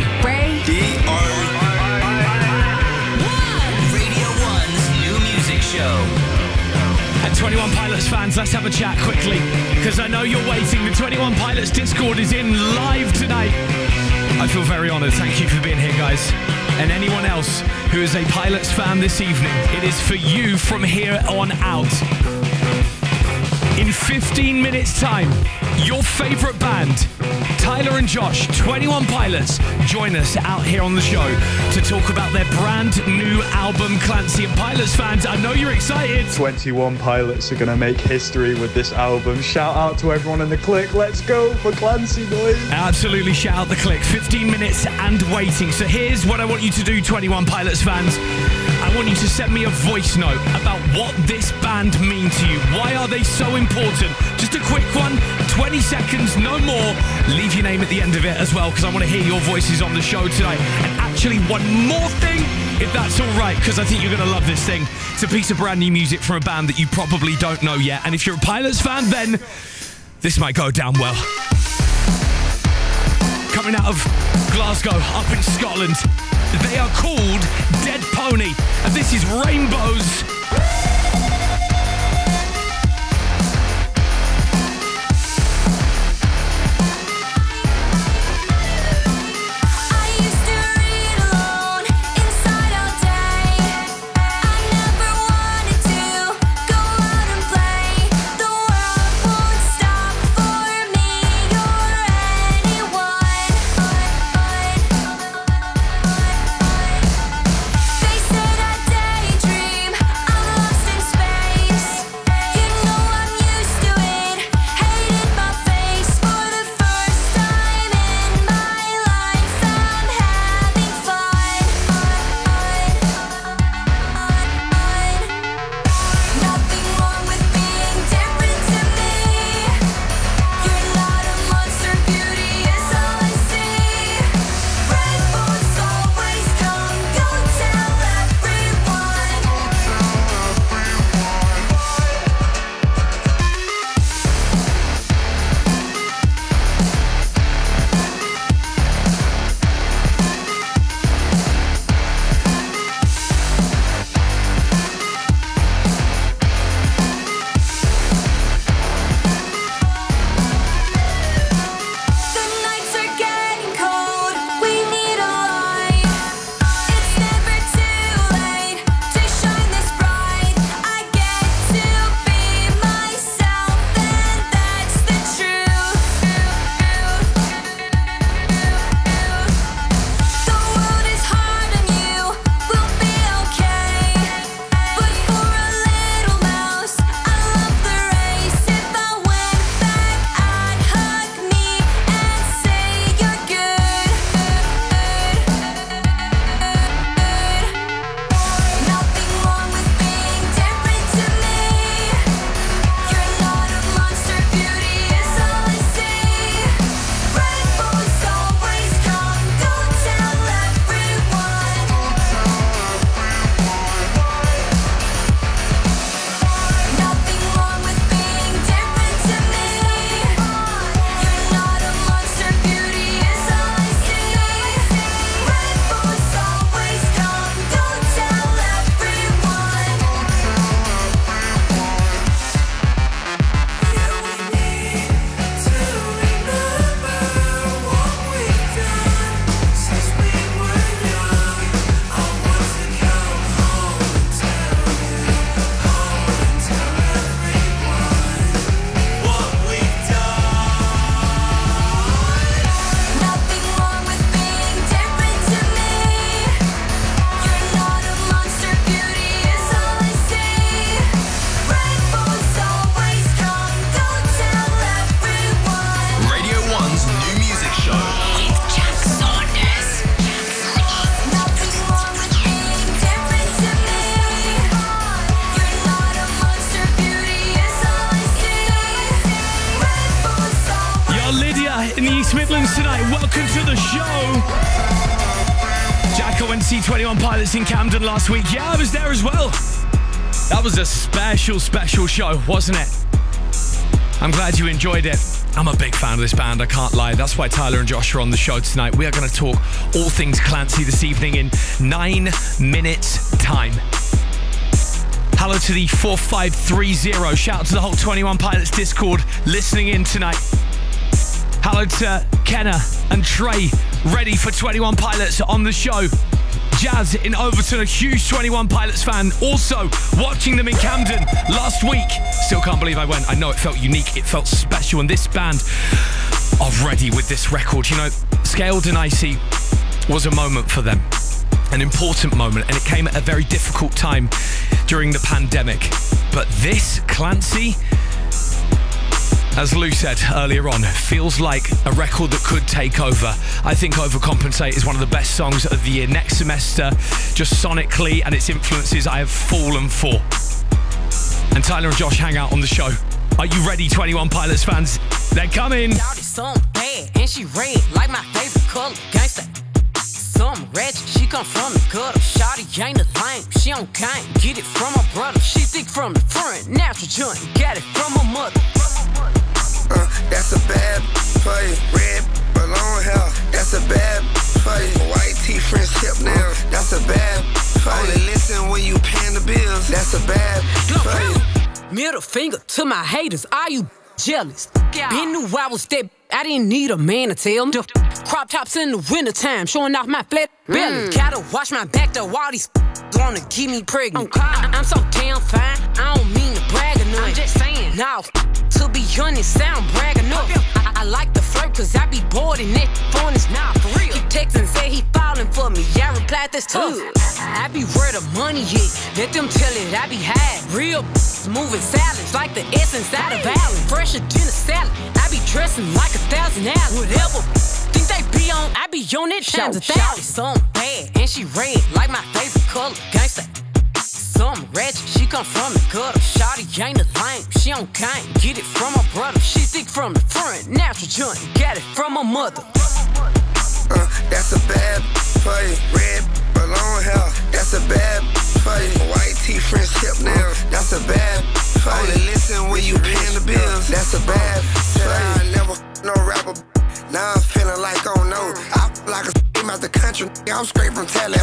Radio 1's new music show. And 21 Pilots fans, let's have a chat quickly, because I know you're waiting. The 21 Pilots Discord is in live tonight. I feel very honoured. Thank you for being here, guys. And anyone else who is a Pilots fan this evening, it is for you from here on out. In 15 minutes' time, your favourite band, Tyler and Josh, 21 Pilots, join us out here on the show to talk about their brand new album, Clancy. And Pilots fans, I know you're excited. 21 Pilots are going to make history with this album. Shout out to everyone in the clique. Let's go for Clancy, boys. Absolutely, shout out the clique. 15 minutes and waiting. So here's what I want you to do, 21 Pilots fans. I want you to send me a voice note about what this band mean to you. Why are they so important? Just a quick one, 20 seconds, no more. Leave your name at the end of it as well, because I want to hear your voices on the show tonight. And actually, one more thing, if that's all right, because I think you're going to love this thing. It's a piece of brand new music from a band that you probably don't know yet. And if you're a Pilots fan, then this might go down well. Coming out of Glasgow, up in Scotland, they are called Dead Pony, and this is Rainbows. They said I daydream. welcome to the show. Jacko went to see 21 Pilots in Camden last week. Yeah, I was there as well. That was a special show, wasn't it? I'm glad you enjoyed it. I'm a big fan of this band, I can't lie. That's why Tyler and Josh are on the show tonight. We are going to talk all things Clancy this evening in 9 minutes time. Hello to the 4530. Shout out to the whole 21 Pilots Discord listening in tonight. Hello to Kenna and Trey, ready for 21 Pilots on the show. Jazz in Overton, a huge 21 Pilots fan, also watching them in Camden last week. Still can't believe I went. I know it felt unique, it felt special, and this band are ready with this record. You know, Scaled and Icy was a moment for them, an important moment, and it came at a very difficult time during the pandemic. But this, Clancy, as Lou said earlier on, feels like a record that could take over. I think Overcompensate is one of the best songs of the year. Next semester, just sonically and its influences, I have fallen for. And Tyler and Josh hang out on the show. Are you ready, 21 Pilots fans? They're coming. Shawty something bad and she red like my favorite color. Gangsta. Some ratchet, she come from the gutter. Shawty ain't a lame, she on kind. Get it from her brother. She thick from the front, natural joint. Got it from her mother. That's a bad fight. Red balloon hair. That's a bad fight. White tee French hip now. That's a bad fight. Only listen when you paying the bills. That's a bad fight. Middle finger to my haters. Are you jealous? Been knew I was that. I didn't need a man to tell me. Crop tops in the wintertime, showing off my flat belly. Gotta watch my back though. All these wanna get me pregnant. I'm so damn fine. I don't mean to brag or nothing. I'm just saying. Now, to be honest, sound brag enough. I like the flirt cause I be bored and that phone is not for real. He texts and say he falling for me. I replied that's tough. I be where the money is. Let them tell it I be high. Real moving salads like the S inside a valley. Fresher than a salad. I be dressing like 1,000 hours. Whatever think they be on, I be on it times 1,000. Shawty something bad and she red like my favorite color. Gangsta. Some ratchet, she come from the gutter. Shawty ain't a lame, she on kind. Get it from her brother. She thick from the front, natural joint. Got it from her mother. That's a bad fight. Red balloon hair. That's a bad fight. White tee French hip now. That's a bad fight. Only listen when you paying the bills. That's a bad fight. I never no rapper. Now I'm feeling like I don't know. I feel like a out the country. I'm straight from Tally.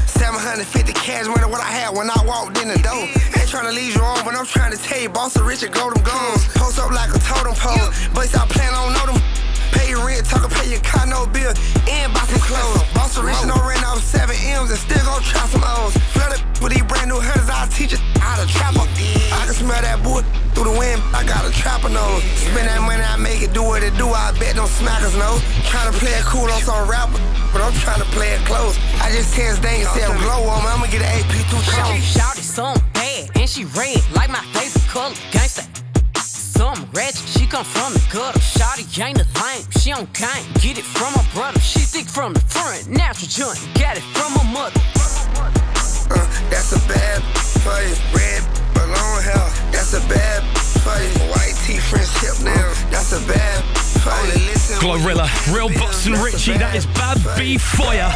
750 cash money what I had when I walked in the door. Ain't trying to lead you on, but I'm trying to tell you, boss of rich and go them goals. Post up like a totem pole, but stop playing, I don't know them. Pay your rent, talk pay your car, no bill, and buy some clothes. Boss of rich, no rent off 7 M's and still gon' try some O's. Flooded with these brand new hunters, I'll teach you how to trap them. I can smell that wood through the wind, I got a trapper nose. Spend that money, I make it do what it do, I bet them smackers know. Trying to play it cool on some rapper, but I'm trying to play it close. I just tense things, say I'm glow on me, I'ma get an AP through show. Shawty something bad and she red like my favorite color. Gangsta. Some ratchet, she come from the gutter. Shawty ain't a lame, she on kind. Get it from her brother. She thick from the front, natural joint. Got it from her mother. That's a bad fight. Red balloon hair. That's a bad fight. White tee French hip now. That's a bad fight. Only listen. Glorilla, Real Boss and Richie. That is Bad Beef for ya.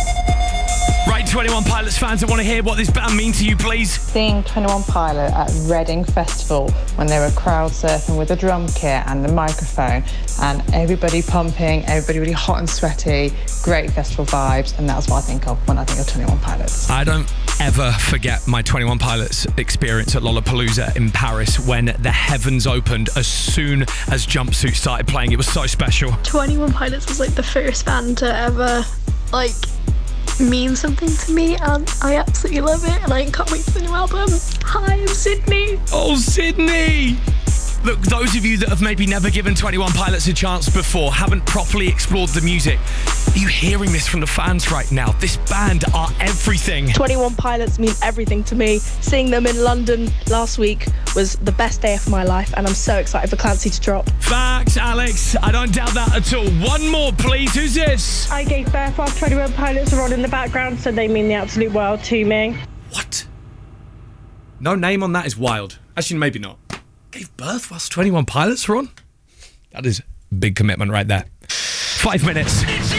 Right, 21 Pilots fans, I want to hear what this band mean to you, please. Seeing 21 Pilot at Reading Festival when they were crowd surfing with the drum kit and the microphone and everybody pumping, everybody really hot and sweaty, great festival vibes, and that's what I think of when I think of 21 Pilots. I don't ever forget my 21 Pilots experience at Lollapalooza in Paris when the heavens opened as soon as Jumpsuit started playing. It was so special. 21 Pilots was like the first band to ever mean something to me, and I absolutely love it, and I can't wait for the new album. Hi, I'm Sydney. Oh, Sydney! Look, those of you that have maybe never given 21 Pilots a chance before, haven't properly explored the music, are you hearing this from the fans right now? This band are everything. 21 Pilots mean everything to me. Seeing them in London last week was the best day of my life, and I'm so excited for Clancy to drop. Facts, Alex. I don't doubt that at all. One more, please. Who's this? I gave birth while 21 Pilots are on in the background, so they mean the absolute world to me. What? No name on that is wild. Actually, maybe not. Gave birth whilst 21 Pilots were on? That is a big commitment right there. 5 minutes.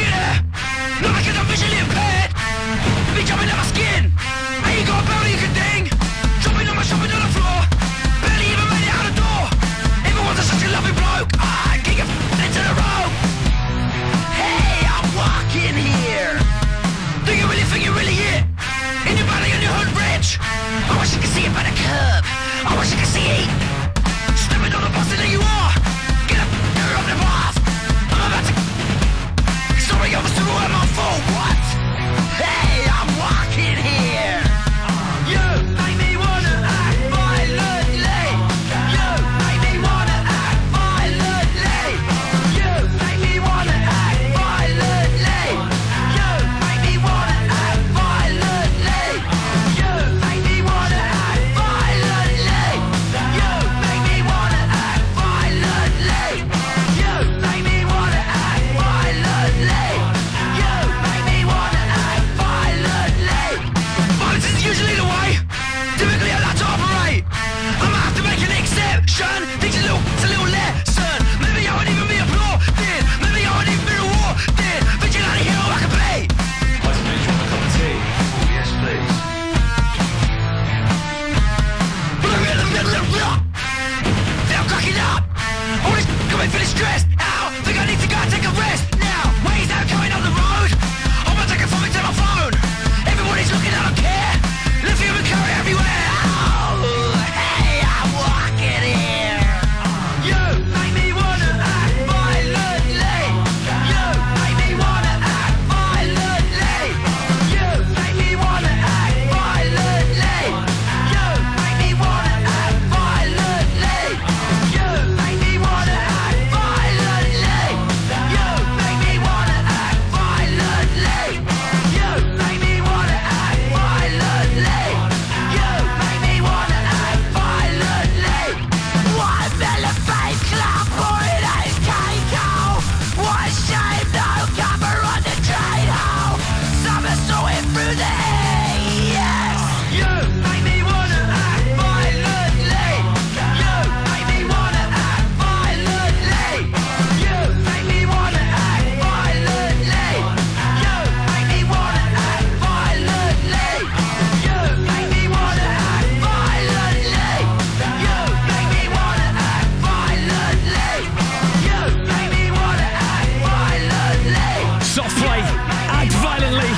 Not because I'm visually impaired. Be jumping out my skin. Ain't got a bounty you can ding. Dropping on my shopping on the floor. Barely even made it out the door. Everyone's such a loving bloke. Get your into the road. Hey, I'm walking here. Do you really think you're really it? In your body and your hood rich. I wish you could see it by the curb. I wish you could see it. Stepping on the bus and there you are. Get up, get up the path. I'm about to. Sorry, I was too am I for what? Hey, I'm walking here. You make me wanna act violently. You make me wanna act violently. You make me wanna act violently. You make me wanna act violently. You make me wanna act violently. You make me wanna act violently. You make me wanna act violently. You make me wanna act violently. Violence is usually the way. Typically I like to operate. I might have to make an exception. Teach a little lesson. Maybe I won't even be applauded. Maybe I won't even be rewarded. Vigilante hero I can be. I'd like to make you a cup of tea. Oh, yes, please. Now cracking up. All this coming feeling stressed out. Think I need to go and take a rest now. Ways now coming on the road. I'm not taking something to my phone. Everybody's looking, I don't care. Lift human carry everywhere. Oh, hey, I'm walking here. You make me wanna act violently. You make me wanna act violently. You make me wanna act violently. You make me wanna act violently. You make me wanna act violently. You make me wanna act violently. You make me wanna act violently. You make me wanna act violently. One millified club for it ain't Keiko. One shame, no cover on the train hole. Summer sewing through the hay. Yes. You make me wanna act violently. You make me wanna act violently. You make me wanna act violently. You make me wanna act violently. You make me wanna act violently. You make me wanna act violently. You make me wanna act violently. Soft play, act violently.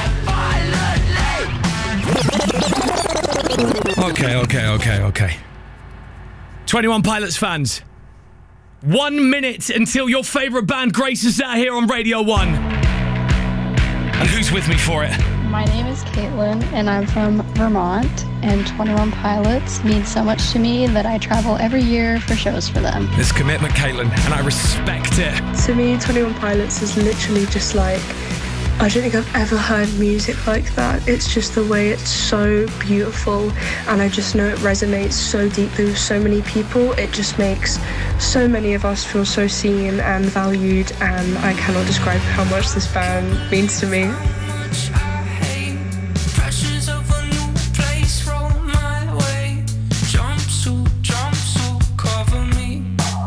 Okay. 21 Pilots fans, 1 minute until your favourite band graces out here on Radio 1. And who's with me for it? My name is Caitlin, and I'm from Vermont, and 21 Pilots means so much to me that I travel every year for shows for them. There's commitment, Caitlin, and I respect it. To me, 21 Pilots is literally just like, I don't think I've ever heard music like that. It's just the way it's so beautiful, and I just know it resonates so deeply with so many people. It just makes so many of us feel so seen and valued, and I cannot describe how much this band means to me. Pressures of a new place roll my way. Jumpsuit, cover me.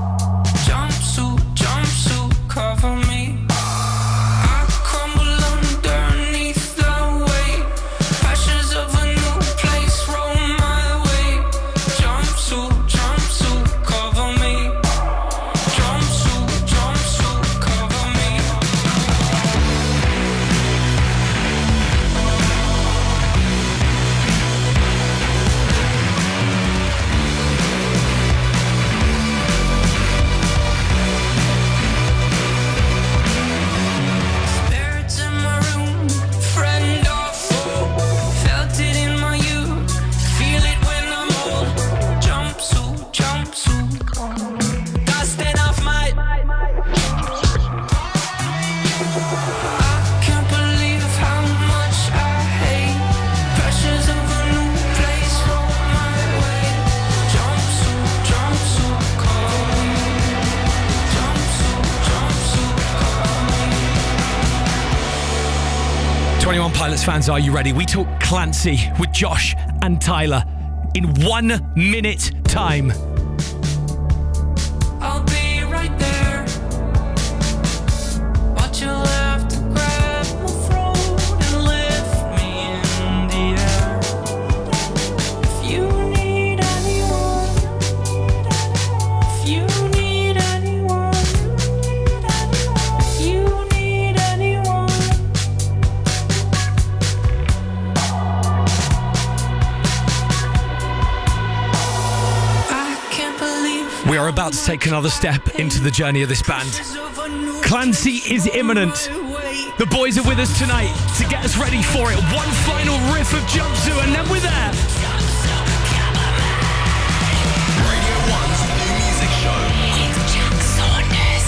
Jumpsuit, cover me. I crumble underneath the weight. Pressures of a new place roll my way. Jumpsuit, cover me. Jumpsuit, cover me. Spirits in my room, friend or foe. Felt it in my youth, feel it when I'm old. Jumpsuit, dusting off my. I can't believe how much I hate. Pressures of a new place roll my way. Jumpsuit, cover me. Jumpsuit, cover me. 21 Pilots fans, are you ready? We talk Clancy with Josh and Tyler in 1 minute time. I'll be right there. But you'll have to grab my throat. are about to take another step into the journey of this band. Clancy is imminent. The boys are with us tonight to get us ready for it. One final riff of Jumpsuit and then we're there. Radio 1's new music show. With Jack Saunders.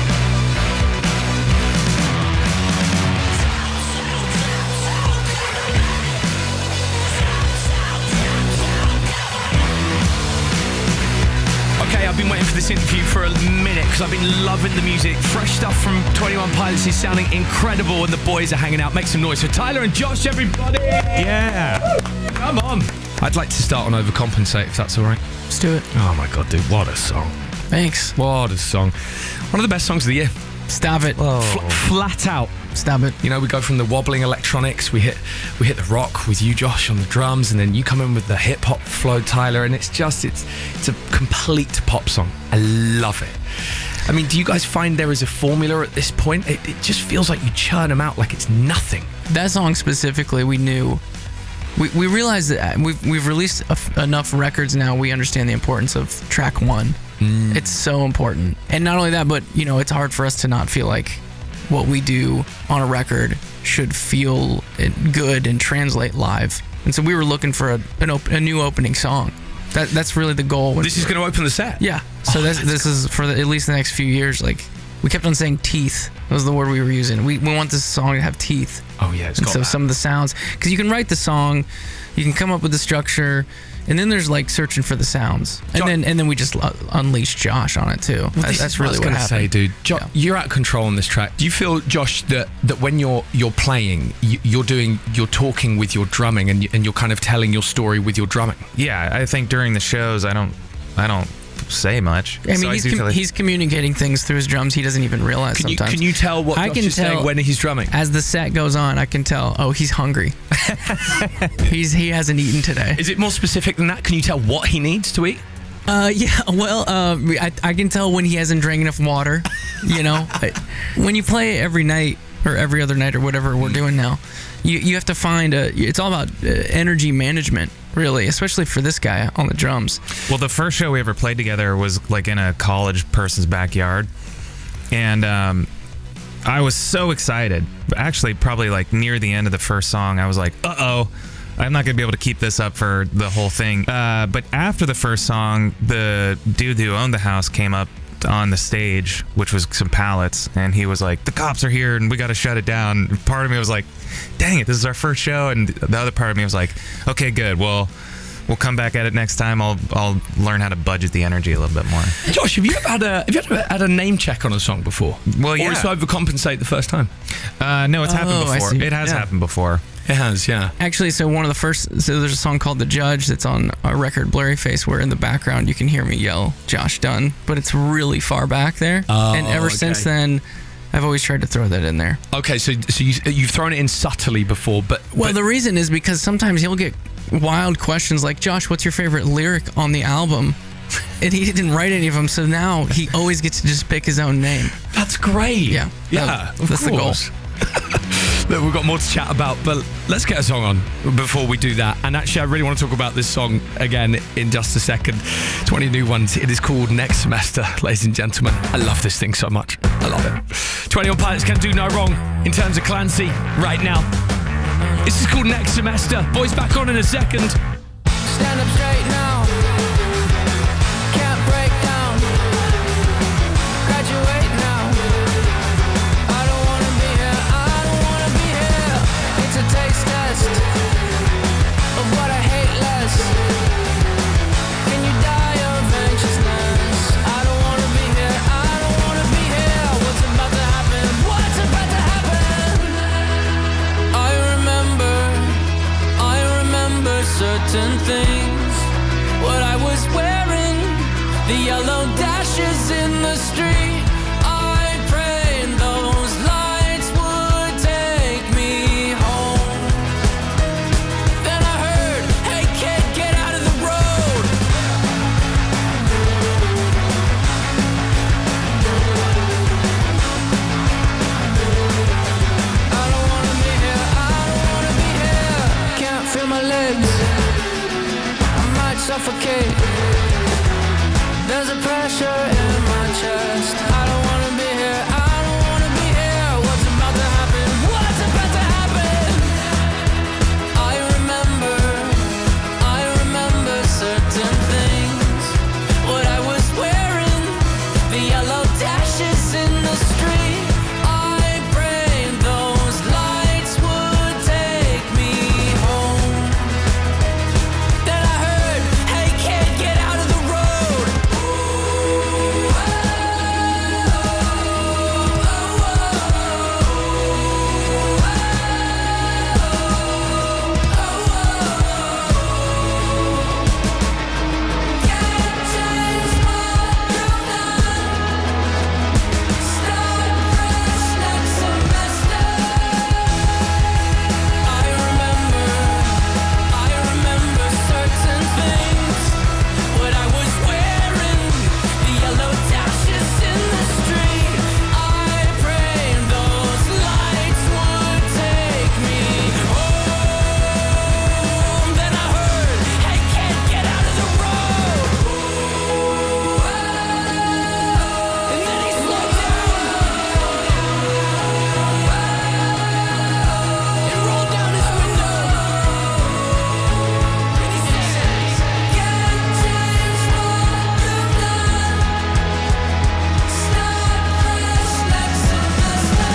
Okay, I've been waiting for this interview for a minute because I've been loving the music. Fresh stuff from 21 Pilots is sounding incredible and the boys are hanging out. Make some noise for Tyler and Josh, everybody! Yeah! Come on! I'd like to start on Overcompensate, if that's all right. Let's do it. Oh my God, dude, what a song. Thanks. What a song. One of the best songs of the year. Stop it. Flat out. Stop it. You know, we go from the wobbling electronics, we hit the rock with you, Josh, on the drums, and then you come in with the hip hop flow, Tyler, and it's a complete pop song. I love it. I mean, do you guys find there is a formula at this point? It just feels like you churn them out like it's nothing. That song specifically, we knew. We realized that we've released enough records now. We understand the importance of track one. It's so important, and not only that, but you know, it's hard for us to not feel like what we do on a record should feel good and translate live. And so we were looking for a new opening song. That's really the goal. This is going to open the set. Yeah. So this is for at least the next few years. Like, we kept on saying teeth. That was the word we were using. We want this song to have teeth. Oh yeah, it's got so that. Some of the sounds, because you can write the song, you can come up with the structure, and then there's like searching for the sounds, and then we just unleash Josh on it too. Well, that's really what happened. Say, dude, you're out of control on this track. Do you feel, Josh, that when you're playing, you're talking with your drumming, and you're kind of telling your story with your drumming? Yeah, I think during the shows, I don't say much. I mean, So he's communicating things through his drums he doesn't even realize sometimes. Can you tell what Josh is saying when he's drumming? As the set goes on, I can tell, oh, he's hungry. He hasn't eaten today. Is it more specific than that? Can you tell what he needs to eat? Yeah, well, I can tell when he hasn't drank enough water, you know. When you play every night or every other night or whatever we're doing now, you have to find it's all about energy management, really, especially for this guy on the drums. Well, the first show we ever played together was like in a college person's backyard, and I was so excited. Actually, probably like near the end of the first song, I was like, uh-oh, I'm not going to be able to keep this up for the whole thing. But after the first song, the dude who owned the house came up on the stage, which was some pallets, and he was like, the cops are here and we got to shut it down. And part of me was like, dang it, this is our first show. And the other part of me was like, okay, good, well, we'll come back at it next time. I'll learn how to budget the energy a little bit more. Josh, have you ever had a name check on a song before? Well, yeah. Or it's Overcompensate the first time? No, it's happened before. It has happened before. It has, yeah. Actually, so there's a song called The Judge that's on a record, Blurry Face, where in the background you can hear me yell, Josh Dunn, but it's really far back there. And ever since then, I've always tried to throw that in there. Okay, so you've thrown it in subtly before, but... Well, the reason is because sometimes he'll get wild questions like, Josh, what's your favorite lyric on the album? And he didn't write any of them, so now he always gets to just pick his own name. That's great. Yeah. That's the goal. Look, we've got more to chat about, but let's get a song on before we do that. And actually, I really want to talk about this song again in just a second. 20 new ones. It is called Next Semester, ladies and gentlemen. I love this thing so much. I love it. 21 Pilots can do no wrong in terms of Clancy right now. This is called Next Semester. Boys back on in a second. Stand up straight now. Can't break down. Graduate now. I don't wanna be here. I don't wanna be here. It's a taste test of what I hate less. Can you die of anxiousness? I don't wanna be here. I don't wanna be here. What's about to happen? What's about to happen? I remember certain things. What I was wearing, the yellow dashes in the street. I prayed those lights would take me home. Then I heard, hey kid, get out of the road. I don't wanna be here, I don't wanna be here. Can't feel my legs, I might suffocate. There's a pressure in my chest. I don't wanna be here, I don't wanna be here. What's about to happen? What's about to happen? I remember certain things. What I was wearing, the yellow dashes in the street. I prayed those lights would take me home. Then I heard, hey kid, get out of the road. I remember certain things. What I was wearing, the yellow dashes in the street. I prayed those lights would take me home. Then I heard, hey kid, get out of the road. And then he slowed down and rolled down his window. And he said, can't change what you've done. Start fresh next semester.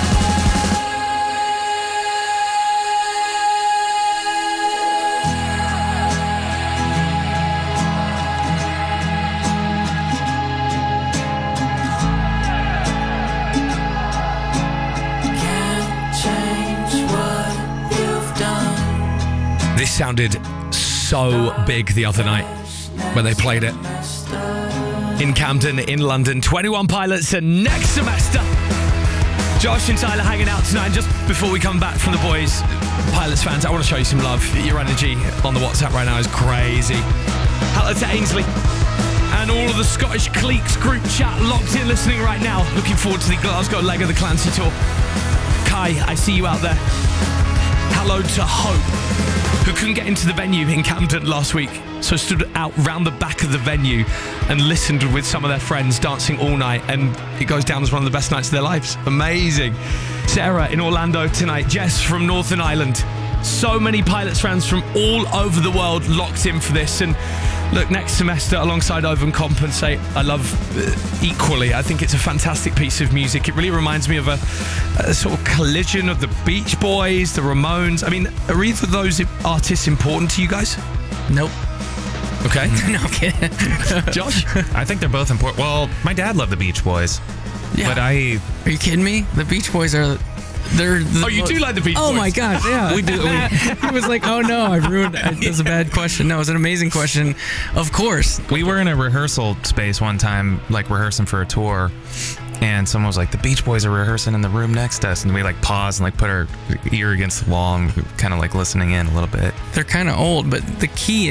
Can't change what you've done. This sounded so big the other night when they played it. In Camden, in London, 21 Pilots and Next Semester. Josh and Tyler hanging out tonight. Just before we come back from the boys, Pilots fans, I want to show you some love. Your energy on the WhatsApp right now is crazy. Hello to Ainsley and all of the Scottish Cliques group chat locked in listening right now. Looking forward to the Glasgow leg of the Clancy tour. Kai, I see you out there. Hello to Hope, who couldn't get into the venue in Camden last week, so stood out round the back of the venue and listened with some of their friends dancing all night, and it goes down as one of the best nights of their lives. Amazing. Sarah in Orlando tonight. Jess from Northern Ireland. So many Pilots fans from all over the world locked in for this. And look, Next Semester alongside Overcompensate, I love equally. I think it's a fantastic piece of music. It really reminds me of a sort of collision of the Beach Boys, the Ramones. I mean, are either of those artists important to you guys? Nope. Okay. No, I'm kidding. Josh? I think they're both important. Well, my dad loved the Beach Boys. Yeah. But are you kidding me? The Beach Boys are... Oh, you do like the Beach Boys? Oh my gosh, yeah. We do. He was like, oh no, I've ruined it. That's a bad question. No, it's an amazing question. Of course. We were in a rehearsal space one time, like rehearsing for a tour, and someone was like, the Beach Boys are rehearsing in the room next to us, and we like paused and like put our ear against the wall and kind of like listening in a little bit. They're kind of old, but the key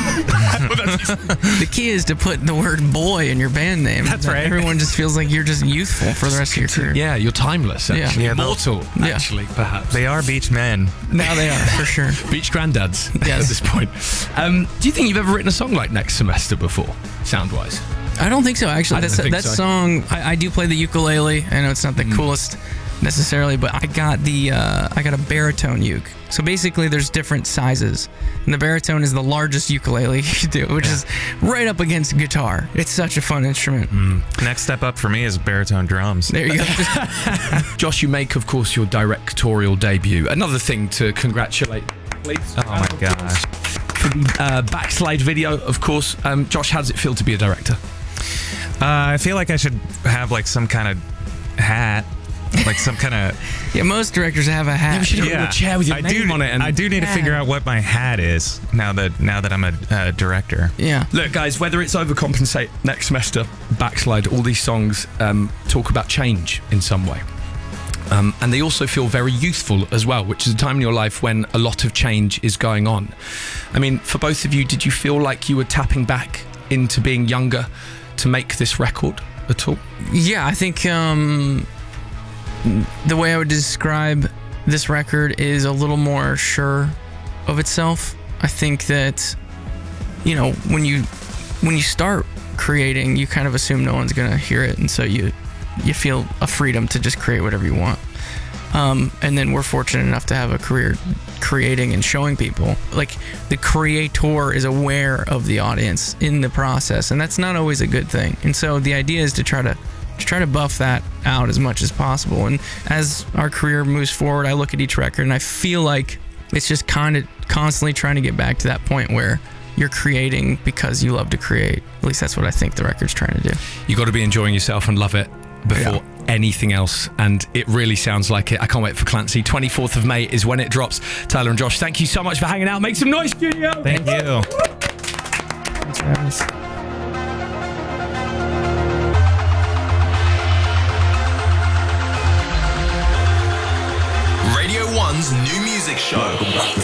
is to put the word boy in your band name. That's right. Everyone just feels like you're just youthful for the rest of your career. Yeah, you're timeless, actually. Yeah, Immortal, actually, perhaps. They are beach men. Now they are, for sure. Beach granddads Yes. at this point. Do you think you've ever written a song like Next Semester before, sound-wise? I don't think so, actually. I don't think that so. song, I do play the ukulele. I know it's not the coolest necessarily, but I got a baritone uke. So basically there's different sizes. And the baritone is the largest ukulele you can do, which is right up against guitar. It's such a fun instrument. Next step up for me is baritone drums. There you go. Josh, you make, of course, your directorial debut. Another thing to congratulate, please. Oh my gosh. For the Backslide video, of course. Josh, how does it feel to be a director? I feel like I should have like some kind of hat. Like some kind of... Yeah, most directors have a hat. Yeah, we should have a chair with your name on it. And I do need to figure out what my hat is now that I'm a director. Yeah. Look, guys, whether it's Overcompensate, Next Semester, Backslide, all these songs talk about change in some way. And they also feel very youthful as well, which is a time in your life when a lot of change is going on. I mean, for both of you, did you feel like you were tapping back into being younger to make this record at all? Yeah, I think the way I would describe this record is a little more sure of itself. I think that, you know, when you start creating, you kind of assume no one's gonna hear it, and so you feel a freedom to just create whatever you want. And then we're fortunate enough to have a career creating and showing people. Like, the creator is aware of the audience in the process, and that's not always a good thing. And so the idea is to try to buff that out as much as possible. And as our career moves forward, I look at each record and I feel like it's just kind of constantly trying to get back to that point where you're creating because you love to create. At least that's what I think the record's trying to do. You got to be enjoying yourself and love it before anything else, and it really sounds like it. I can't wait for Clancy. 24th of May is when it drops. Tyler and Josh, thank you so much for hanging out. Make some noise, studio. Thank you. Thanks for having us. Radio 1's new music show.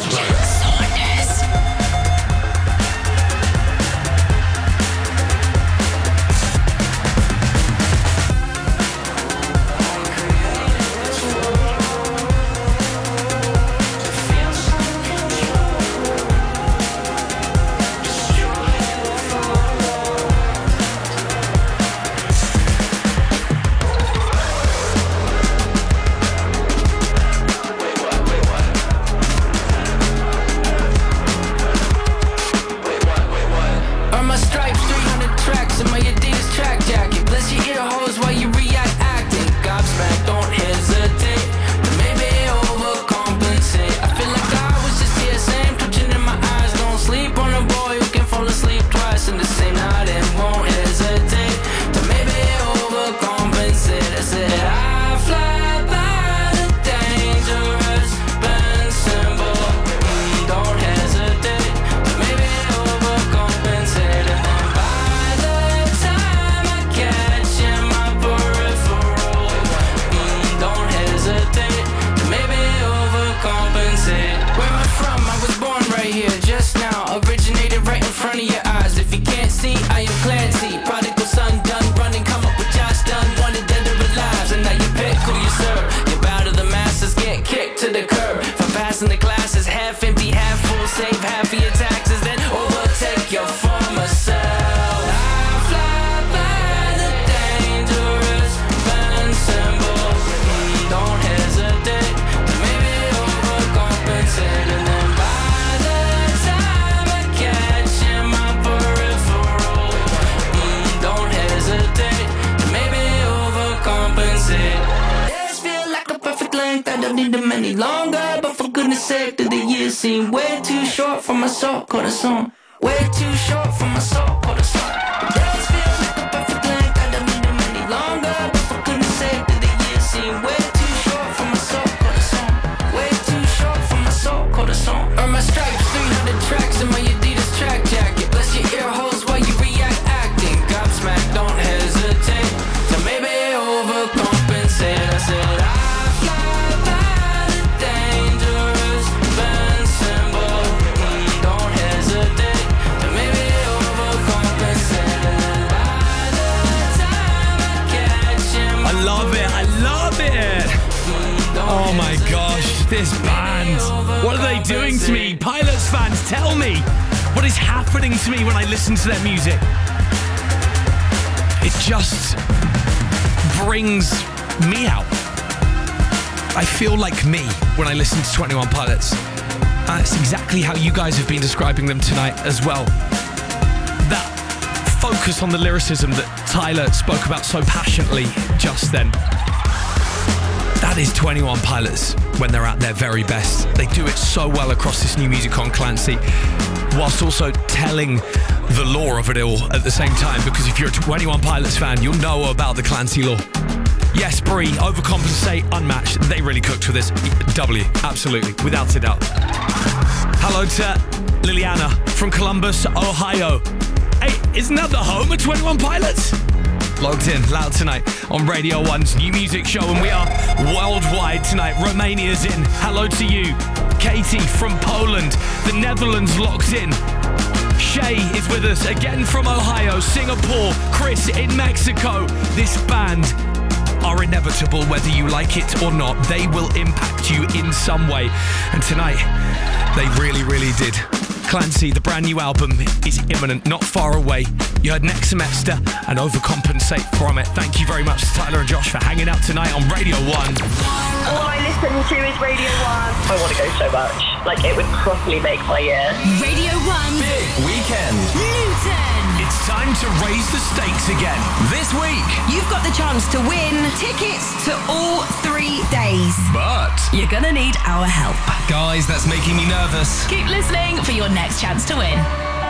Seem way too short for my soul, call a song. Way too short for my soul, call a song. Days feel like a perfect length, I don't need them any longer. But for goodness sake, do the years seem way too short for my soul, call a song. Way too short for my soul, call a song. Earn my stripes, 300 tracks in my Adidas track jacket. Bless your ear holes while you react acting. Gobsmacked, don't hesitate to maybe overcompensate. I said I fly by the dangerous bend symbol. Don't hesitate to maybe overcompensate. And by the time I catch him, I love it. I love it. Oh my gosh, this band. What are they doing to me? Pilots fans, tell me. What is happening to me when I listen to their music? It just brings me out. I feel like me when I listen to 21 Pilots. And that's exactly how you guys have been describing them tonight as well. That focus on the lyricism that Tyler spoke about so passionately just then. That is 21 Pilots when they're at their very best. They do it so well across this new music on Clancy, whilst also telling the lore of it all at the same time, because if you're a 21 Pilots fan, you'll know about the Clancy lore. Yes, Brie, overcompensate, unmatched. They really cooked for this. W, absolutely, without a doubt. Hello to Liliana from Columbus, Ohio. Hey, isn't that the home of 21 Pilots? Logged in, loud tonight on Radio 1's new music show, and we are worldwide tonight. Romania's in. Hello to you. Katie from Poland. The Netherlands locked in. Shay is with us again from Ohio. Singapore. Chris in Mexico. This band are inevitable, whether you like it or not. They will impact you in some way. And tonight, they really, really did. Clancy, the brand new album is imminent, not far away. You heard Next Semester and Overcompensate from it. Thank you very much to Tyler and Josh for hanging out tonight on Radio 1. All I listen to is Radio 1. I want to go so much. Like, it would properly make my year. Radio 1. Big weekend. Luton. It's time to raise the stakes again. This week, you've got the chance to win tickets to all 3 days. But you're gonna need our help. Guys, that's making me nervous. Keep listening for your next chance to win.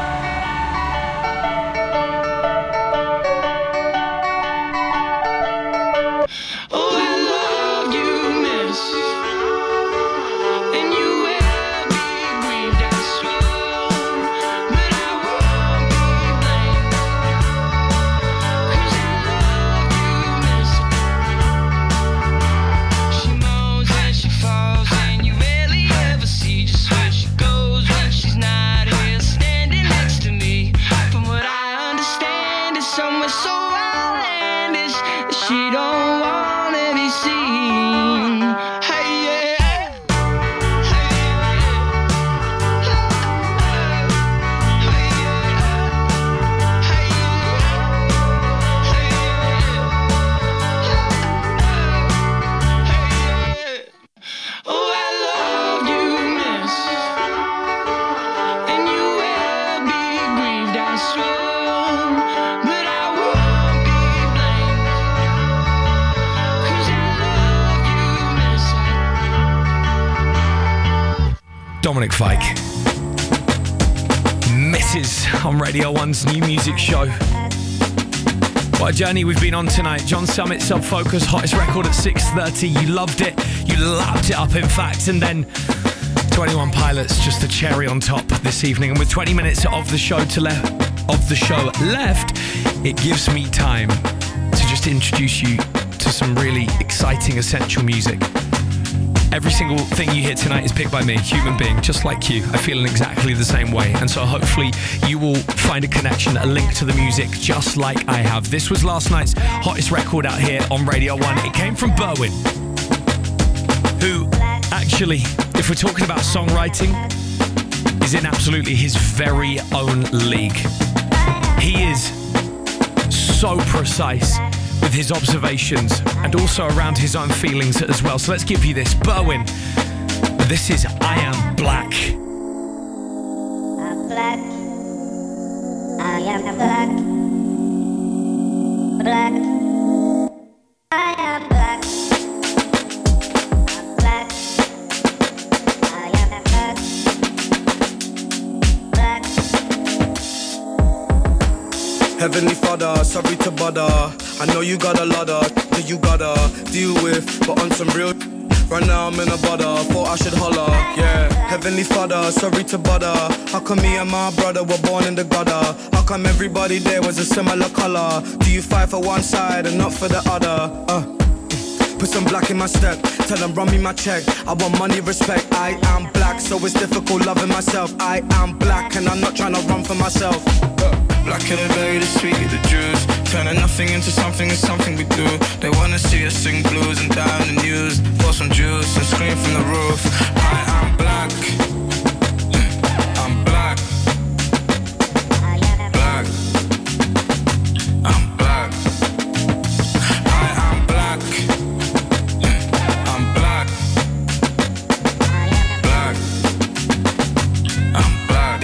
Dominic Fike. Mrs. on Radio 1's new music show. What a journey we've been on tonight. John Summit, Sub Focus, hottest record at 6:30. You loved it. You lapped it up, in fact. And then 21 Pilots, just the cherry on top this evening. And with 20 minutes of the show left, it gives me time to just introduce you to some really exciting, essential music. Every single thing you hear tonight is picked by me, human being, just like you. I feel in exactly the same way. And so hopefully you will find a connection, a link to the music, just like I have. This was last night's hottest record out here on Radio 1. It came from Berwyn, who actually, if we're talking about songwriting, is in absolutely his very own league. He is so precise with his observations and also around his own feelings as well. So let's give you this. Berwyn, this is I Am Black. I'm black. I am black. Black. I am black. I'm black. I am black. Black. Heavenly Father, sorry to bother. I know you got a lot of that you gotta deal with, but on some real right now I'm in a bother, thought I should holler, yeah. Heavenly Father, sorry to bother. How come me and my brother were born in the gutter? How come everybody there was a similar color? Do you fight for one side and not for the other? Put some black in my step, tell them run me my check. I want money, respect, I am black, so it's difficult loving myself. I am black and I'm not trying to run for myself. Black of the berry, the sweet of the juice. Turning nothing into something is something we do. They wanna see us sing blues and die on the news. Pour some juice and scream from the roof. I am black. I'm black. Black. I'm black. I am black. I'm black. Black. I'm black.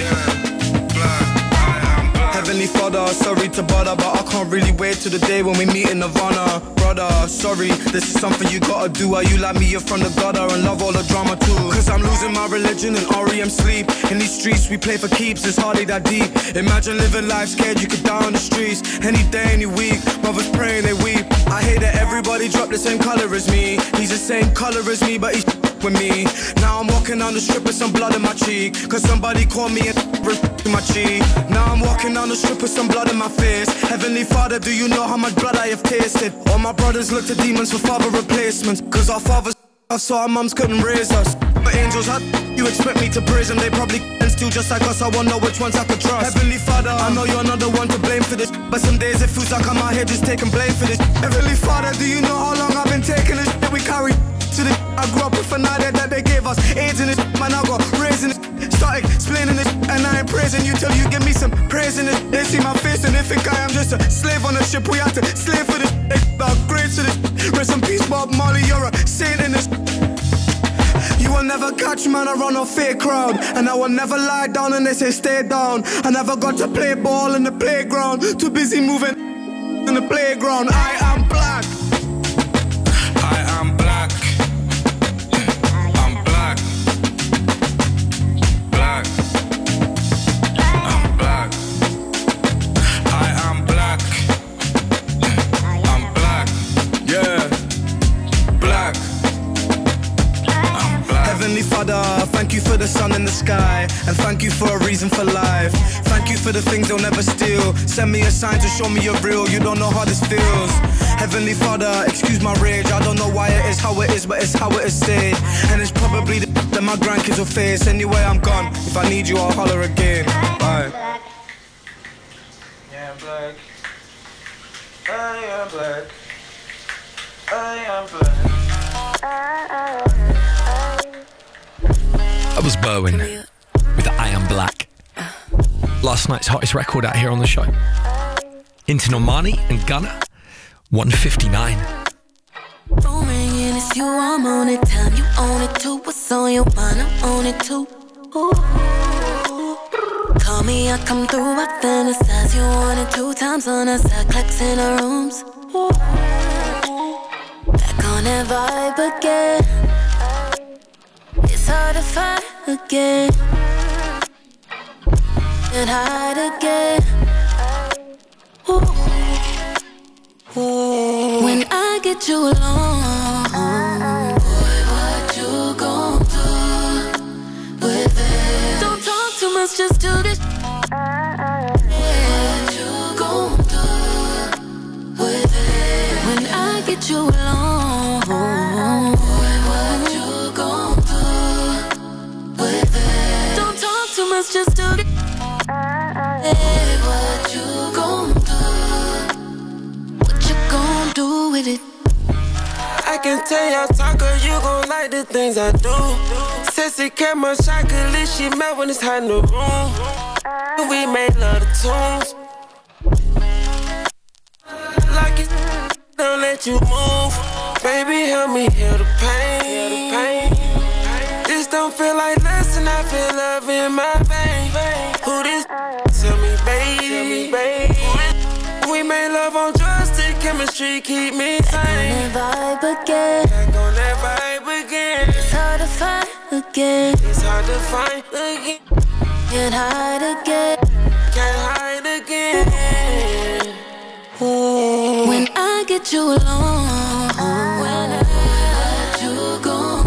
Heavenly Father, sorry to bother, but I can't really wait till the day when we meet in Nirvana. Brother, sorry, this is something you gotta do. While you like me, you're from the gutter and love all the drama too. Cause I'm losing my religion and REM sleep. In these streets we play for keeps, it's hardly that deep. Imagine living life scared you could die on the streets. Any day, any week, mothers praying, they weep. I hate that everybody dropped the same color as me. He's the same color as me, but he's with me. Now I'm walking down the strip with some blood in my cheek. Cause somebody called me and in my cheek. Now I'm walking down the strip with some blood in my face. Heavenly Father, do you know how much blood I have tasted? All my brothers look to demons for father replacements. Cause our fathers so our mums couldn't raise us. But angels, how you expect me to praise them? They probably can still just like us. I won't know which ones I could trust. Heavenly Father, I know you're not the one to blame for this, but some days it feels like I'm out here just taking blame for this. Heavenly Father, do you know how long I've been taking this that we carry to the I grew up with an idea that they gave us? AIDS in this, man, I got raised in this. start explaining this, and I ain't praising you till you give me some praise in it. They see my face and they think I am just a slave on a ship. We have to slave for this. They upgrade to this. Rest in peace, Bob Marley, you're a saint in this. You will never catch man around a fake crowd, and I will never lie down and they say stay down. I never got to play ball in the playground, too busy moving in the playground. I am black. I am black. I'm black. Black. I'm black. I am black. I'm black. Yeah. Black. Heavenly Father, thank you for the sun in the sky, and thank you for a reason for life. Thank you for the things they'll never steal. Send me a sign to show me you're real. You don't know how this feels. Heavenly Father, excuse my rage. I don't know why it is how it is, but it's how it has stayed. And it's probably that my grandkids will face. Anyway, I'm gone. If I need you, I'll holler again. Bye. Yeah, I'm black. I am black. I am black. That was Berwin with I Am Black. Last night's hottest record out here on the show. Into Normani and Gunna, 159. Phone ringing, it's you, I'm on it. Time you own it too. What's on your mind? I'm on it too. Ooh. Call me, I come through. I fantasize. You want it 2 times on us. I clicks in our rooms. Ooh. Back on that vibe again. It's hard to fight again and hide again. Ooh. Ooh. When I get you alone, boy, what you gon' do with it? Don't talk too much, just do this. What you gon' do with it? When I get you alone, boy, what you gon' do with it? Don't talk too much, just do it. Hey, what you gon' do? What you gon' do with it? I can tell y'all talker, you gon' like the things I do. Sexy camera shot, could leave she mad when it's hot in the room. We made love the tunes. Like it, don't let you move. Baby, help me heal the pain. This don't feel like lessons, I feel love in my vein. Who this? Tell me, baby. We made love on joystick, chemistry keep me sane. Back on that vibe again. Back on that vibe again. It's hard to find again. It's hard to find again. Can't hide again. Can't hide again. Ooh. When I get you alone, what you gon'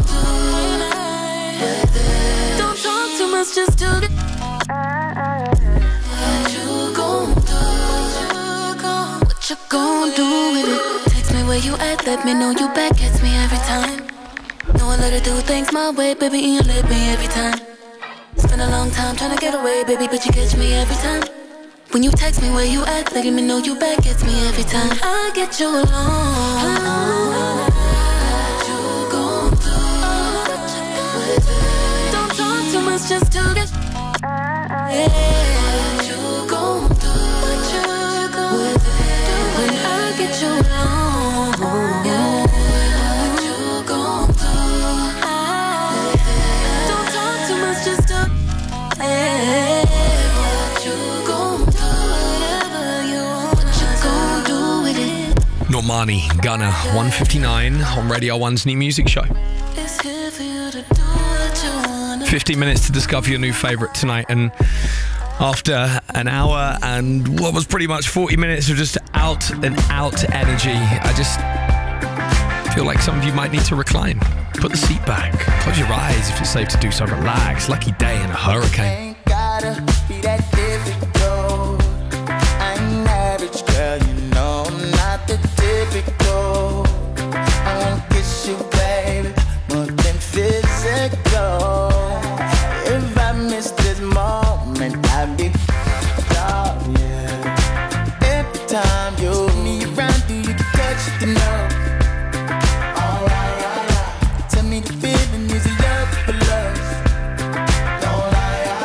do? Don't talk too much, just do it. What you gon' do? What you gon' do with it? Text me where you at, let me know you back. Gets me every time. Know I let her do things my way, baby, and you let me every time. It's been a long time trying to get away, baby, but you catch me every time. When you text me where you at, letting me know you back, gets me every time. I get you alone. What you gon' do? Don't talk too much, just do it. What you gon' do? What you gon' do? When I get you alone, what you gon' do? Don't talk too much, just do it. What you gon' do? Whatever you want. What you gon' do with it? Normani, Gunna, 159 on Radio 1's new music show. It's here for you to do what you wanna. 15 minutes to discover your new favourite tonight, and after an hour and what was pretty much 40 minutes of just out and out energy, I just feel like some of you might need to recline. Put the seat back, close your eyes if it's safe to do so, relax. Lucky day in a hurricane. Ain't gotta be that difficult. I'm average, girl, you know I'm not the typical. I wanna kiss you, baby, more than physical. If I miss this moment, I'd be up, yeah. Every time you see me around, do you touch the nerve? Alright. Tell me the feeling is love for love. Don't lie.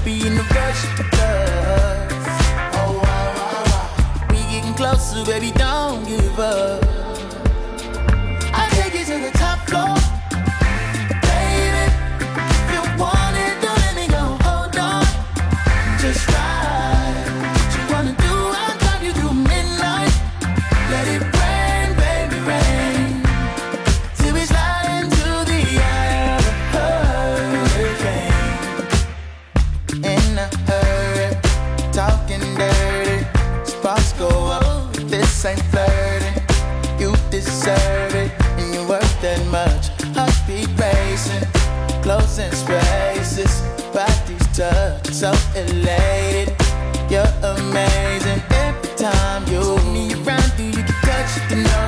be in a rush, love. Oh, wow, wow, wow. We getting closer, baby, don't give up. I take you to the top floor. Baby, if you want it, don't let me go. Hold on, just ride. What you wanna do, I'll drive you through midnight. Let it rain, baby, rain. Till we slide into the eye of a hurricane. In a hurry, talking dirty. Sparks go up, this ain't flirting. You deserve it, and you're worth that much. Heartbeat racing, closing spaces. Bodies touch, so elated. You're amazing. Every time you turn me around, do you get touched to know?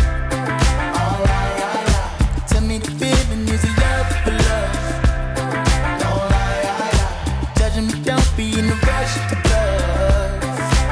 Alright, tell me the feeling is a love for love. Alright, judging me, don't be in a rush to love.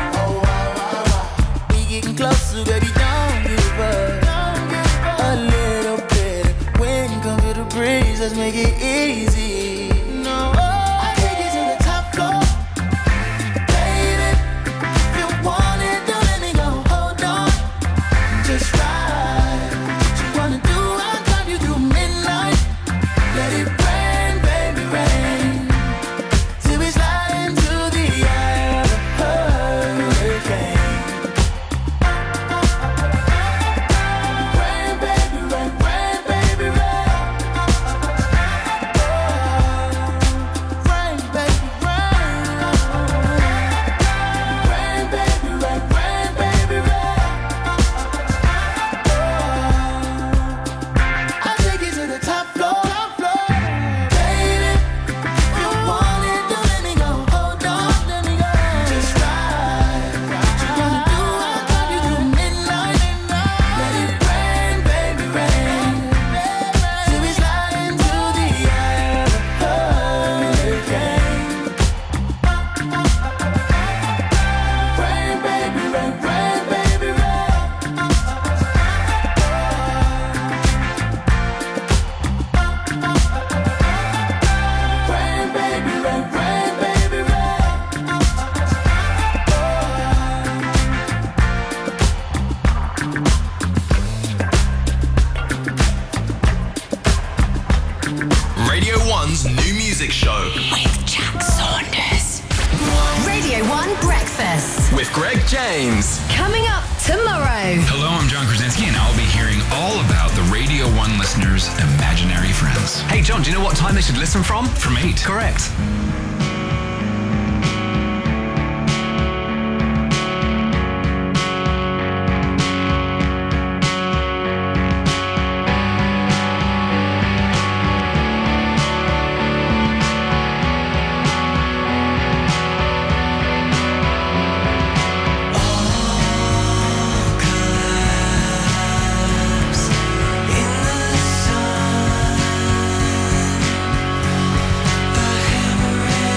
Oh, we getting closer, baby, don't give up. A little bit of wind come through the breeze, let's make it easy. No, I take you to the top floor. Baby, if you want it, don't let me go. Hold on, just ride. What you wanna do, I'll drive you through midnight. Let it rain, baby, rain. Till we slide into the eye of a hurricane. Rain, baby, rain, rain, baby, rain. Rain, baby, rain. Rain, baby, rain, rain, baby, rain. I'll take you to the top floor. Baby, if you want it, don't let me go. Hold on, let me go. Just ride. What you wanna do, I'll drive you through midnight. Let it rain, baby, rain. Till we slide into the eye of a hurricane. Rain, baby, rain, rain, baby, rain. Rain, baby, rain, rain, baby, rain. Radio 1's new music show With Jack Saunders. Radio 1 Breakfast. with Greg James. Coming up tomorrow. Hello, I'm John Krasinski, and I'll be hearing all about the Radio 1 listeners' imaginary friends. Hey John, do you know what time they should listen from? From 8. Correct. In the sun, the hammer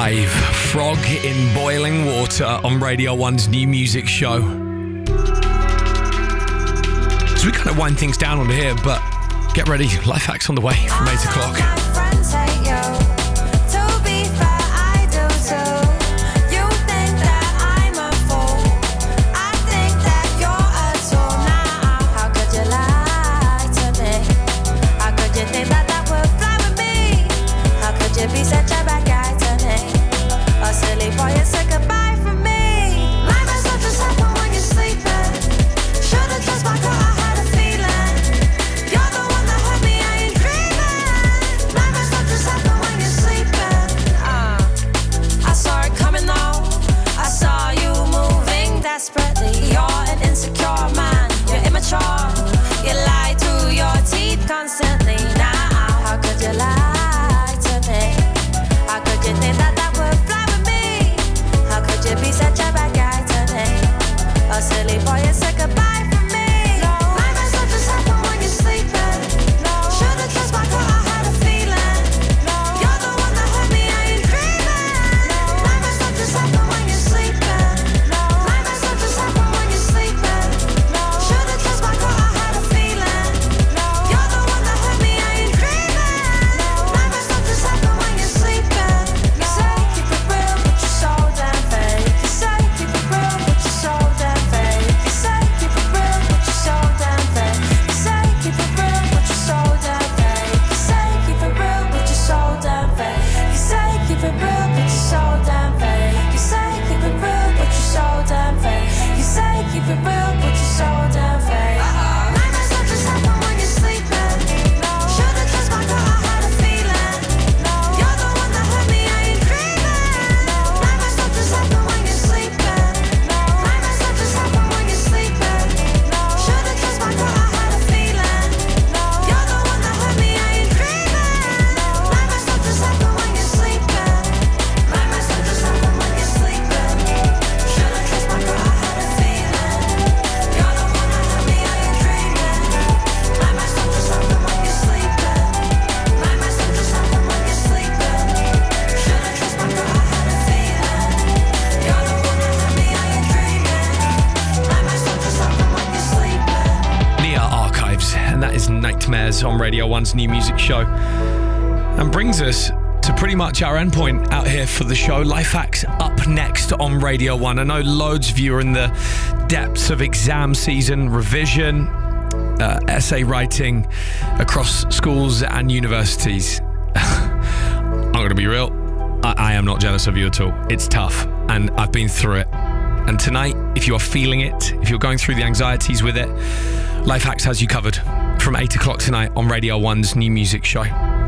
5, Frog in Boiling Water on Radio 1's new music show. So we kind of wind things down on here, but get ready, Life Hacks on the way from 8 o'clock. Be such a bad guy to me. A silly boy, you said goodbye from me. Life is not just happen when you're sleeping. Should've just back out, I had a feeling. You're the one that hurt me, I ain't dreaming. Life is not just happen when you're sleeping. I saw it coming though. I saw you moving desperately. You're an insecure man. You're immature. You lie through your teeth constantly. Now, how could you lie? How could you think that would fly with me? How could you be such a bad guy to me? A silly boy, you said goodbye from me. No, life is not just happen when you're sleeping. No, should've just back out, I had a feeling. No, you're the one that hurt me, I ain't dreaming. No, life is not just happen when you're sleeping. No, life is not just happen when you're sleeping. No, should've just back out, I had a feeling. No, you're the one that hurt me, I ain't dreaming. No, life is not just happen when you're sleeping. On Radio 1's new music show, and brings us to pretty much our endpoint out here for the show. Life Hacks up next on Radio 1. I know loads of you are in the depths of exam season, revision, essay writing across schools and universities. I'm going to be real, I am not jealous of you at all. It's tough, and I've been through it. And tonight, if you are feeling it, if you're going through the anxieties with it, Life Hacks has you covered from 8 o'clock tonight on Radio 1's new music show.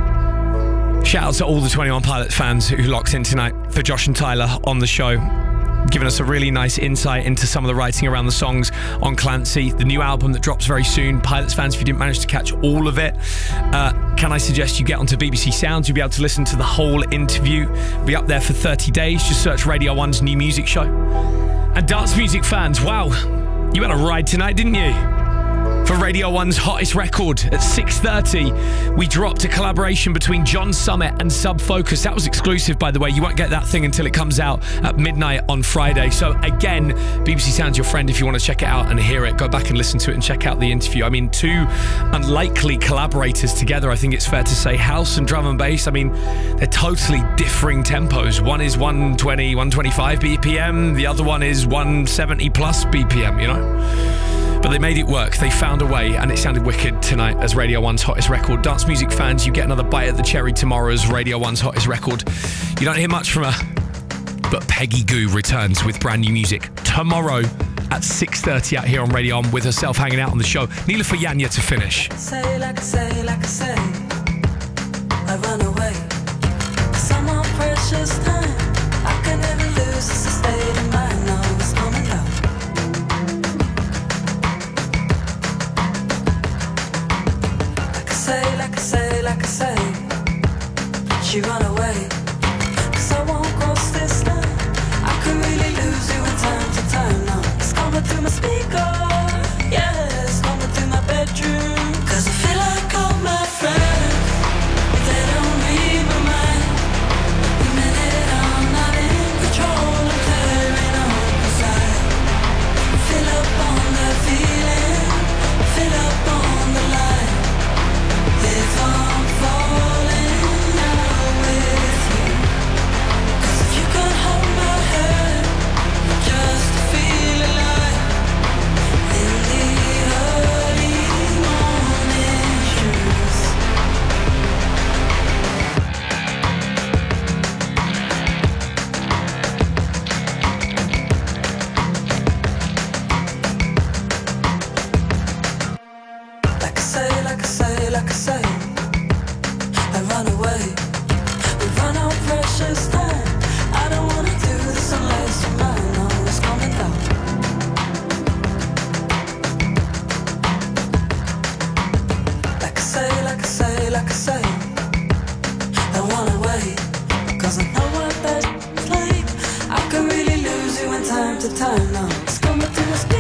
Shout out to all the 21 Pilots fans who locked in tonight for Josh and Tyler on the show, giving us a really nice insight into some of the writing around the songs on Clancy, the new album that drops very soon. Pilots fans, if you didn't manage to catch all of it, can I suggest you get onto BBC Sounds? You'll be able to listen to the whole interview. It'll be up there for 30 days. Just search Radio 1's new music show. And dance music fans, wow, you had a ride tonight, didn't you? For Radio 1's hottest record at 6:30, we dropped a collaboration between John Summit and Sub Focus. That was exclusive, by the way. You won't get that thing until it comes out at midnight on Friday. So again, BBC Sounds your friend if you want to check it out and hear it. Go back and listen to it and check out the interview. I mean, two unlikely collaborators together, I think it's fair to say. House and drum and bass, I mean, they're totally differing tempos. One is 120, 125 BPM. The other one is 170 plus BPM, you know? But they made it work. They found a way, and it sounded wicked tonight as Radio 1's hottest record. Dance music fans, you get another bite at the cherry tomorrow as Radio 1's hottest record. You don't hear much from her, but Peggy Gou returns with brand new music tomorrow at 6:30 out here on Radio 1 with herself hanging out on the show. Neela Fayanya to finish. Say like I say, like I say, I run away. Some precious time I can never lose. It's a state of mind, no, it's coming low. Like I say, like I say, she run away. 'Cause I won't cross this line. I could really lose you in time to time now. It's coming through my speaker, yeah, it's coming through my bedroom. 'Cause I feel like all my friends, they don't read my mind. We meant it all like I say, like I say, I run away. We run out precious time. I don't wanna do this unless you're mine. No, it's coming down. Like I say, like I say, like I say, I wanna wait, 'cause I know what that's like. I could really lose you in time to time now. It's coming through my skin.